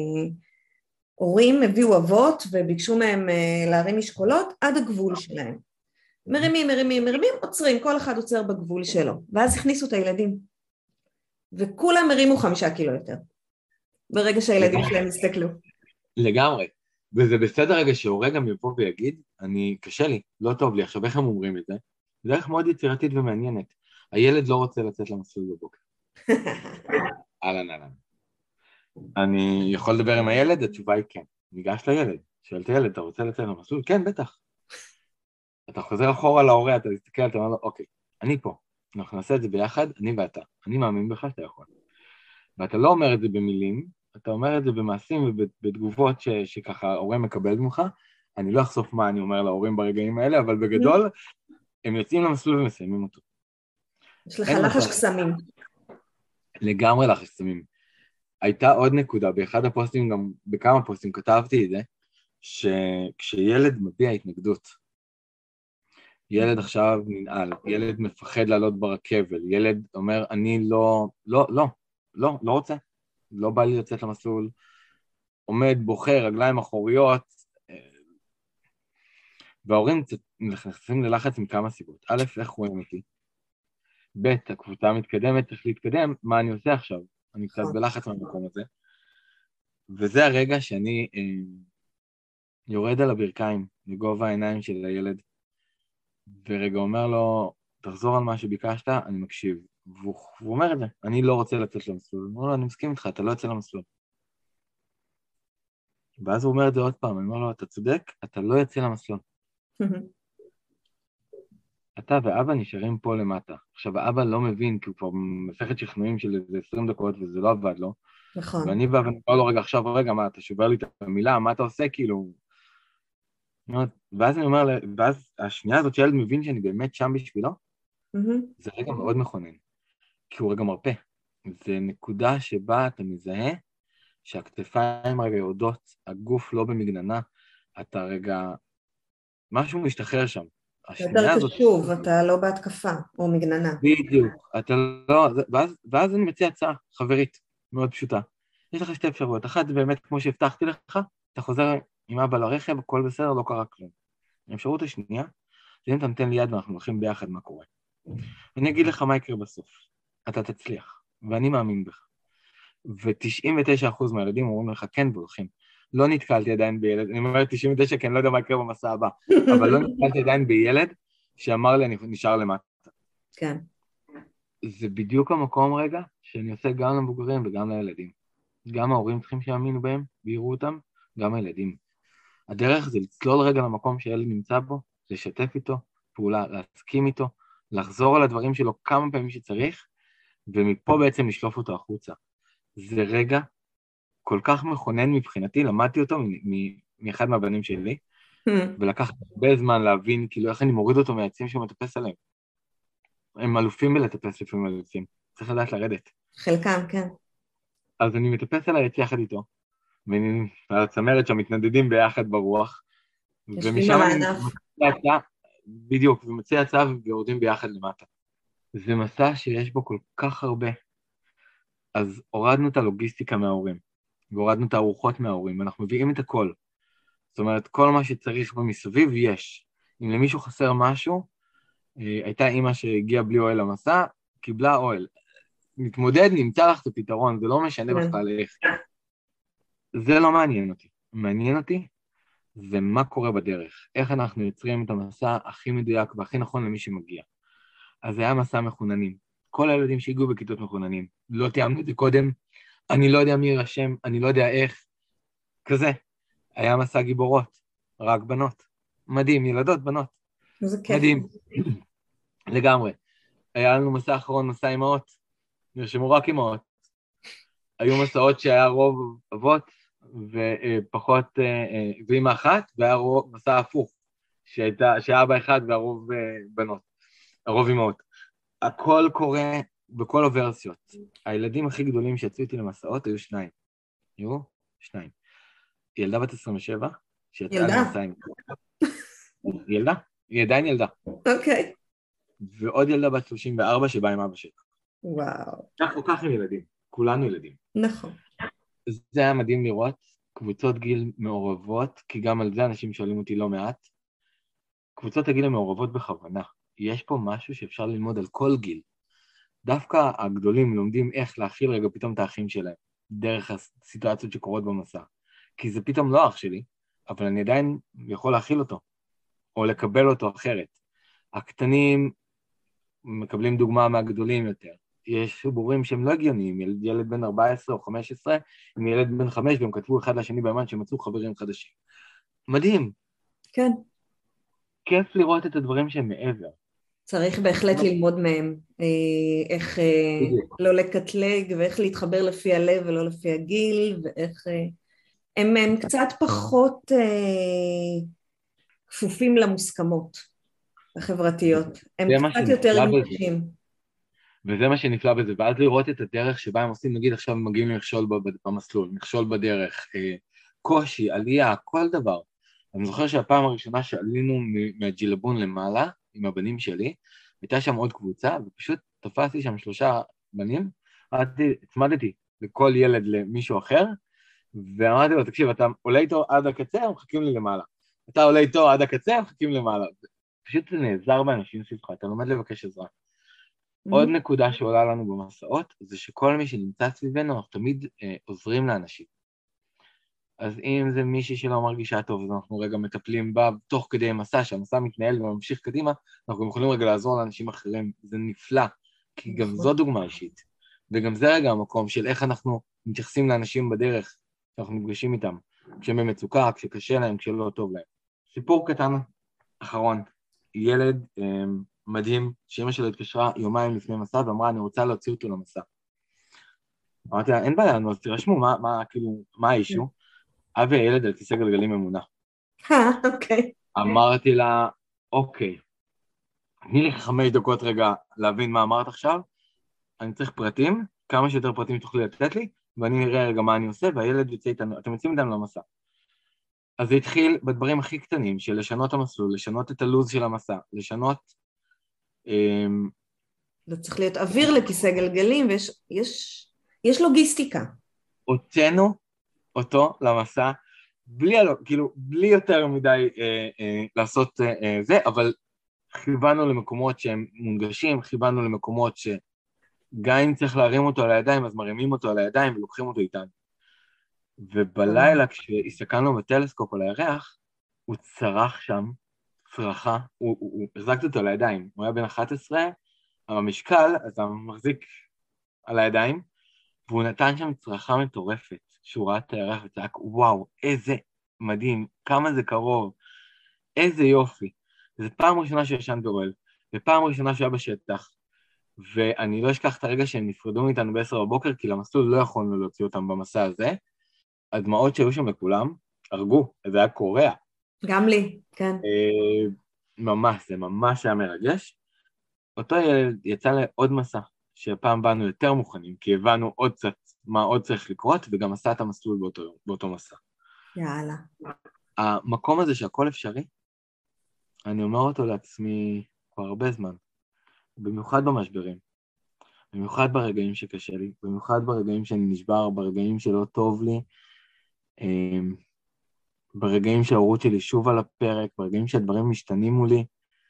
הורים הביאו אבות וביקשו מהם להרים משקולות עד הגבול שלהם. מרימים, עוצרים, כל אחד עוצר בגבול שלו, ואז הכניסו את הילדים. וכולם מרימו 5 קילו יותר. ברגע שהילדים שלהם הסתכלו. לגמרי. וזה בסדר רגע שהורה גם יבוא ויגיד, קשה לי, לא טוב לי, עכשיו איך הם אומרים את זה? זה דרך מאוד יצירתית ומעניינת. הילד לא רוצה לצאת למסלול בבוקר. אהלן. אני יכול לדבר עם הילד? התשובה היא כן. ניגש לילד, שואל את הילד, אתה רוצה לצאת למסלול? כן, בטח. אתה חוזר אחורה להורה, אתה תסתכל, אתה אומר לו, אוקיי, אני פה, אנחנו נעשה את זה ביחד, אני ואתה. אני מאמין בך שאתה יכול. ואתה לא אומר את זה במילים, אתה אומר את זה במעשים ובתגובות שככה ההורה מקבל ממך. אני לא אחשוף מה אני אומר להורים ברגעים האלה, אבל בגדול, הם יוצאים למסלול ומסיימים אותו. יש לך לחש קסמים. לגמרי לחש קסמים. הייתה עוד נקודה, באחד הפוסטים, גם בכמה פוסטים כתבתי את זה, שכשילד מביע התנגדות, ילד עכשיו ננעל, ילד מפחד לעלות ברכבל, ילד אומר, אני לא רוצה, לא בא לי לצאת למסלול, עומד, בוחר, רגליים אחוריות, וההורים נכנסים ללחץ מכמה סיבות. א', איך רואים אותי? ב', הקבוצה מתקדמת, צריך להתקדם, מה אני עושה עכשיו? אני קצת בלחץ מהמקום הזה. וזה הרגע שאני יורד על הברכיים, לגובה העיניים של הילד, ורגע אומר לו, תחזור על מה שביקשת, אני מקשיב. והוא אומר את זה, אני לא רוצה לצאת למסלול. הוא אומר לו, אני מסכים איתך, אתה לא יוצא למסלול. ואז הוא אומר את זה עוד פעם, אני אומר לו, אתה צודק, אתה לא יוצא למסלול. אתה ואבא נשארים פה למטה. עכשיו, האבא לא מבין, כי הוא כבר מסכת שכנועים של איזה 20 דקות, וזה לא עבד לו. נכון. ואני בא ונקרא לו רגע, מה, אתה שובר לי את המילה, מה אתה עושה, כאילו? ואז אני אומר, ואז השנייה הזאת שילד מבין שאני באמת שם בשבילו, זה רגע מאוד מכונן, כי הוא רגע מרפא. זה נקודה שבה אתה מזהה שהכתפיים רגע יורדות, הגוף לא במגננה, אתה רגע, משהו משתחרר שם. יותר קשוב, אתה לא בהתקפה או מגננה. בדיוק, אתה לא, ואז אני מציע הצעה חברית, מאוד פשוטה. יש לך 2 אפשרויות, אחת זה באמת כמו שהבטחתי לך, אתה חוזר עם אבא לרכב, הכל בסדר, לא קרה כלום. האפשרות השנייה, זה אם אתה נותן לי יד ואנחנו הולכים ביחד מה קורה. אני אגיד לך מה יקרה בסוף, אתה תצליח, ואני מאמין בך. ו99% מהילדים אומרים לך כן והולכים. לא נתקלתי עדיין בילד, אני אומר 99 כי אני לא יודע מה יקרה במסע הבא, אבל לא נתקלתי עדיין בילד שאמר לי אני נשאר למטה. כן. זה בדיוק המקום רגע שאני עושה גם למבוגרים וגם לילדים. גם ההורים צריכים שיאמינו בהם, ויראו אותם, גם הילדים. הדרך זה לצלול רגע למקום שהילד נמצא בו, לשתף איתו פעולה, להסכים איתו, לחזור על הדברים שלו כמה פעמים שצריך, ומפה בעצם לשלוף אותו החוצה. זה רגע כל כך מכונן מבחינתי, למדתי אותו מאחד מהבנים שלי, ולקח הרבה זמן להבין כאילו איך אני מוריד אותו מהעצים שהוא מטפס עליהם. הם אלופים בלטפס לפעמים על העצים, צריך לדעת לרדת. חלקם, כן. אז אני מטפס על העץ יחד איתו, ועל הצמרת שמתנדדים ביחד ברוח, ומשם אני מציע הצעה, בדיוק, ומציע הצעה ויורדים ביחד למטה. זה מסע שיש בו כל כך הרבה. אז הורדנו את הלוגיסטיקה מההורים, והורדנו את הארוחות מההורים, ואנחנו מביאים את הכל. זאת אומרת, כל מה שצריך במסביב יש. אם למישהו חסר משהו, הייתה אימא שהגיעה בלי אוהל למסע, קיבלה אוהל. מתמודד, נמצא לך את הפתרון, זה לא משנה בכלל איך. זה לא מעניין אותי. מעניין אותי זה מה קורה בדרך, איך אנחנו יוצרים את המסע הכי מדויק והכי נכון למי שמגיע. אז זה היה מסע מחוננים. כל הילדים שהגיעו בכיתות מחוננים, לא תיאמנו את זה קודם, אני לא יודע מי יירשם, אני לא יודע איך, כזה. היה מסע גיבורות, רק בנות. מדהים, ילדות, בנות. זה כיף. מדהים. לגמרי. היה לנו מסע אחרון, מסע אמהות, נרשמו רק אמהות. היו מסעות שהיה רוב אבות ופחות, ואמא אחת, והיה מסע הפוך, שהיה אבא אחד והרוב בנות, הרוב אמהות. הכל קורה בכל הוורסיות. הילדים הכי גדולים שיצאו איתי למסעות היו שניים. היו שניים. ילדה בת 27, שיצאה ילדה? למסע עם... ילדה? היא עדיין ילדה. אוקיי. ועוד ילדה בת 34 שבאה עם אבא שלה. וואו. אנחנו ככה עם ילדים, כולנו ילדים. נכון. זה היה מדהים לראות, קבוצות גיל מעורבות, כי גם על זה אנשים שואלים אותי לא מעט. קבוצות הגיל המעורבות בכוונה. יש פה משהו שאפשר ללמוד על כל גיל. דווקא הגדולים לומדים איך להכיל רגע פתאום את האחים שלהם, דרך הסיטואציות שקורות במסע. כי זה פתאום לא אח שלי, אבל אני עדיין יכול להכיל אותו, או לקבל אותו אחרת. הקטנים מקבלים דוגמה מהגדולים יותר. יש חיבורים שהם לא הגיוניים, ילד בן 14 או 15, עם ילד בן 5, והם כתבו אחד לשני ביומן שמצאו חברים חדשים. מדהים. כן. כיף לראות את הדברים שהם מעבר. צריך בהחלט ללמוד מהם, איך לא לקטלג, ואיך להתחבר לפי הלב ולא לפי הגיל, ואיך הם קצת פחות כפופים למוסכמות החברתיות. הם קצת יותר גמישים. וזה מה שנפלא בזה, ואז לראות את הדרך שבה הם עושים, נגיד עכשיו הם מגיעים למכשול במסלול, מכשול בדרך, קושי, עלייה, כל דבר. אני זוכר שהפעם הראשונה שעלינו מהג'ילבון למעלה, עם הבנים שלי, הייתה שם עוד קבוצה, ופשוט תפסתי שם 3 בנים, הצמדתי לכל ילד למישהו אחר, ואמרתי לו, תקשיב, אתה עולה איתו עד הקצה, הם מחכים לי למעלה. אתה עולה איתו עד הקצה, הם מחכים למעלה. פשוט זה נעזר באנשים סביבך, אתה לומד לבקש עזרה. עוד נקודה שעולה לנו במסעות, זה שכל מי שנמצא סביבנו, אנחנו תמיד עוזרים לאנשים. אז אם זה מישהי שלא מרגישה טוב, אז אנחנו רגע מטפלים בה תוך כדי מסע, שהמסע מתנהל וממשיך קדימה, אנחנו גם יכולים רגע לעזור לאנשים אחרים. זה נפלא, כי גם זו דוגמה אישית. וגם זה רגע המקום של איך אנחנו מתייחסים לאנשים בדרך, שאנחנו נפגשים איתם, כשהם במצוקה, כשקשה להם, כשלא טוב להם. סיפור קטן אחרון, ילד מדהים, שאמא שלו התקשרה יומיים לפני מסע, ואמרה, אני רוצה להוציא אותו למסע. אמרתי לה, אין בעיה, אז תירשמו, מה האישו? אבי הילד על כיסא גלגלים ממונע. אוקיי. אמרתי לה, אוקיי, תני לי 5 דקות רגע להבין מה אמרת עכשיו, אני צריך פרטים, כמה שיותר פרטים תוכלי לתת לי, ואני נראה רגע מה אני עושה, והילד יוצא איתנו, אתם יוצאים איתנו למסע. אז זה התחיל בדברים הכי קטנים, של לשנות המסלול, לשנות את הלוז של המסע, לשנות... זה צריך להיות אוויר לכיסא גלגלים, ויש לוגיסטיקה. הוצאנו אותו למסע, בלי יותר מדי לעשות זה, אבל חיוונו למקומות שהם מונגשים, חיוונו למקומות שגם אם צריך להרים אותו על הידיים, אז מרימים אותו על הידיים ולוקחים אותו איתנו. ובלילה, כשהסתכלנו בטלסקופ על הירח, הוא צרח שם, צרחה, הוא החזקת אותו על הידיים, הוא היה בן 11, המשקל, אז אתה מחזיק על הידיים, והוא נתן שם צרחה מטורפת, שהוא ראה את הירח וצעק, וואו, איזה מדהים, כמה זה קרוב, איזה יופי. זו פעם ראשונה שישן באוהל, ופעם ראשונה שהיה בשטח, ואני לא אשכח את הרגע שהם נפרדו מאיתנו ב10 בבוקר, כי למסלול לא יכולנו להוציא אותם במסע הזה, הדמעות שהיו שם לכולם, הרגו, זה היה קורע. גם לי, כן. ממש, זה ממש היה מרגש. אותו ילד יצא לעוד מסע, שפעם באנו יותר מוכנים, כי הבנו עוד קצת מה עוד צריך לקרות, וגם עשה את המסלול באותו מסע. יאללה. המקום הזה שהכל אפשרי, אני אומר אותו לעצמי כבר הרבה זמן, במיוחד במשברים, במיוחד ברגעים שקשה לי, במיוחד ברגעים שאני נשבר, ברגעים שלא טוב לי, ברגעים שההורות שלי שוב על הפרק, ברגעים שהדברים משתנים מולי,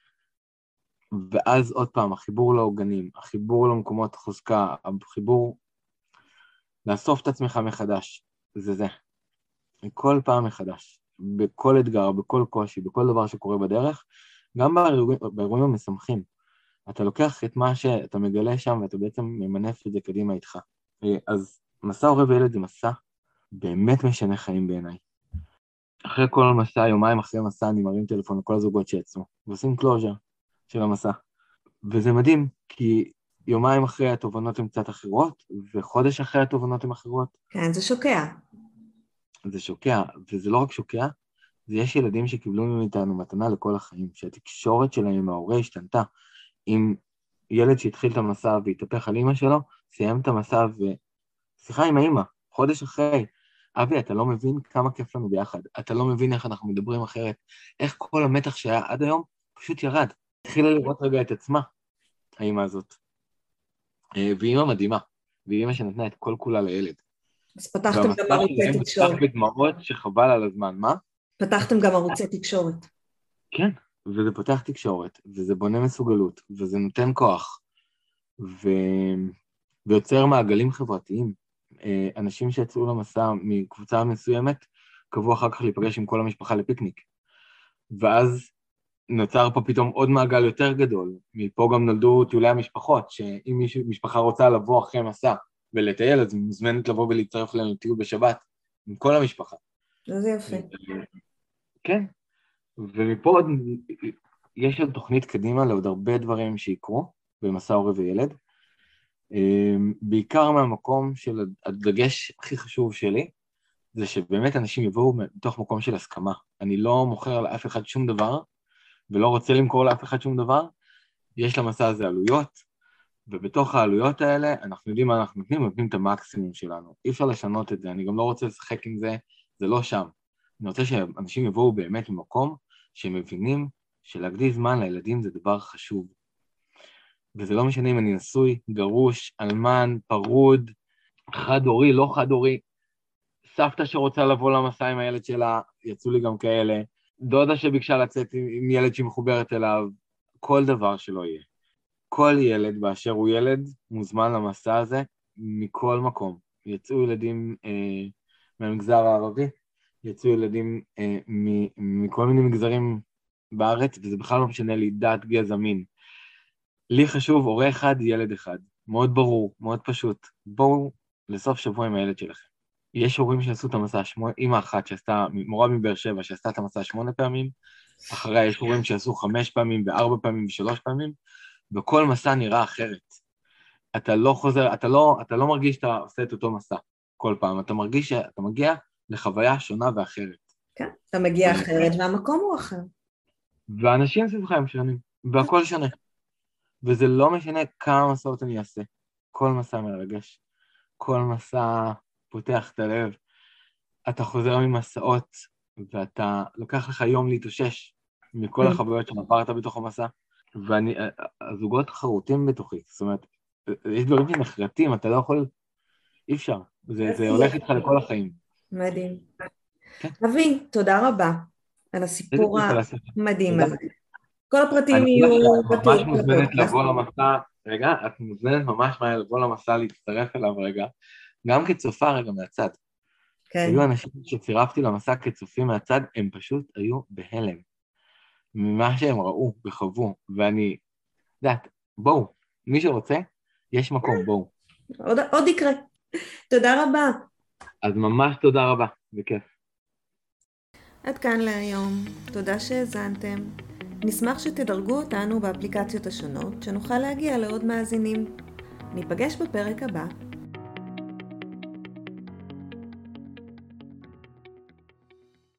ואז עוד פעם, החיבור לעוגנים, החיבור למקומות החוזקה, החיבור לאסוף את עצמך מחדש, זה. כל פעם מחדש, בכל אתגר, בכל קושי, בכל דבר שקורה בדרך, גם באירועים המשמחים. אתה לוקח את מה שאתה מגלה שם, ואתה בעצם ממנף את זה קדימה איתך. אז מסע הורה וילד זה מסע באמת משנה חיים בעיניי. אחרי כל מסע, יומיים אחרי מסע, אני מרים טלפון לכל הזוגות שיצאו, ועושים קלוז'ר של המסע. וזה מדהים, כי יומיים אחרי התובנות הן קצת אחרות, וחודש אחרי התובנות הן אחרות. כן, זה שוקע. זה שוקע, וזה לא רק שוקע, זה יש ילדים שקיבלו מאיתנו מתנה לכל החיים, שהתקשורת שלהם עם ההורה השתנתה. עם ילד שהתחיל את המסע והתהפך על אמא שלו, סיים את המסע ושיחה עם האמא, חודש אחרי, אבי, אתה לא מבין כמה כיף לנו ביחד, אתה לא מבין איך אנחנו מדברים אחרת, איך כל המתח שהיה עד היום פשוט ירד. התחילה לראות רגע את עצמה, האמא הזאת. ואמא מדהימה, ואמא שנתנה את כל כולה לילד. אז פתחתם גם ערוצי תקשורת. והמסע בדמעות שחבל על הזמן, מה? פתחתם גם ערוצי תקשורת. כן, וזה פותח תקשורת, וזה בונה מסוגלות, וזה נותן כוח, ויוצר מעגלים חברתיים. אנשים שיצאו למסע מקבוצה מסוימת, קבעו אחר כך להיפגש עם כל המשפחה לפיקניק. ואז נוצר פה פתאום עוד מעגל יותר גדול. מפה גם נולדו טיולי המשפחות, שאם משפחה רוצה לבוא אחרי מסע ולטייל, אז מוזמנת לבוא ולהצטרף לנו לטיול בשבת, עם כל המשפחה. זה יפה. כן. ומפה עוד יש עוד תוכנית קדימה לעוד הרבה דברים שיקרו במסע הורה וילד, בעיקר מהמקום של הדגש הכי חשוב שלי, זה שבאמת אנשים יבואו מתוך מקום של הסכמה. אני לא מוכר לאף אחד שום דבר, ולא רוצה למכור לאף אחד שום דבר, יש למסע הזה עלויות, ובתוך העלויות האלה אנחנו יודעים מה אנחנו נותנים את המקסימום שלנו. אי אפשר לשנות את זה, אני גם לא רוצה לשחק עם זה, זה לא שם. אני רוצה שאנשים יבואו באמת ממקום שהם מבינים שלהקדיש זמן לילדים זה דבר חשוב. וזה לא משנה אם אני נשוי, גרוש, אלמן, פרוד, חד-הורי, לא חד-הורי, סבתא שרוצה לבוא למסע עם הילד שלה, יצאו לי גם כאלה, דודה שביקשה לצאת עם ילד שמחוברת אליו, כל דבר שלא יהיה. כל ילד באשר הוא ילד מוזמן למסע הזה מכל מקום. יצאו ילדים מהמגזר הערבי, יצאו ילדים מכל מיני מגזרים בארץ, וזה בכלל לא משנה לי דת, גזע, מין. לי חשוב הורה אחד, ילד אחד. מאוד ברור, מאוד פשוט. בואו לסוף שבוע עם הילד שלכם. יש הורים שעשו את המסע, אמא אחת שעשתה, מורה מבאר שבע שעשתה את המסע 8 פעמים, אחריה יש הורים שעשו 5 פעמים ו4 פעמים ו3 פעמים, וכל מסע נראה אחרת. אתה לא חוזר, אתה לא מרגיש שאתה עושה את אותו מסע כל פעם, אתה מרגיש שאתה מגיע לחוויה שונה ואחרת. כן, אתה מגיע אחרת והמקום הוא אחר. והאנשים סביבך הם שונים, והכל שונה. וזה לא משנה כמה מסעות אני אעשה. כל מסע מרגש, כל מסע פותח את הלב. אתה חוזר ממסעות, ואתה לוקח לך יום להתאושש מכל החוויות שעברת בתוך המסע. והזוגות חרוטים בתוכי, זאת אומרת, יש דברים שנחרטים, אתה לא יכול, אי אפשר. זה הולך איתך לכל החיים. מדהים. אבי, תודה רבה על הסיפור המדהים הזה. כל הפרטים יהיו בטוח. את ממש מוזמנת לבוא למסע, רגע, את מוזמנת ממש לבוא למסע, להצטרף אליו רגע, גם כצופה רגע מהצד. היו אנשים שצירפתי למסע כצופים מהצד, הם פשוט היו בהלם. ממה שהם ראו וחוו, ואני, יודעת, בואו, מי שרוצה, יש מקום, בואו. עוד יקרה. תודה רבה. אז ממש תודה רבה, בכיף. עד כאן להיום, תודה שהזנתם. נשמח שתדרגו אותנו באפליקציות השונות, שנוכל להגיע לעוד מאזינים. ניפגש בפרק הבא.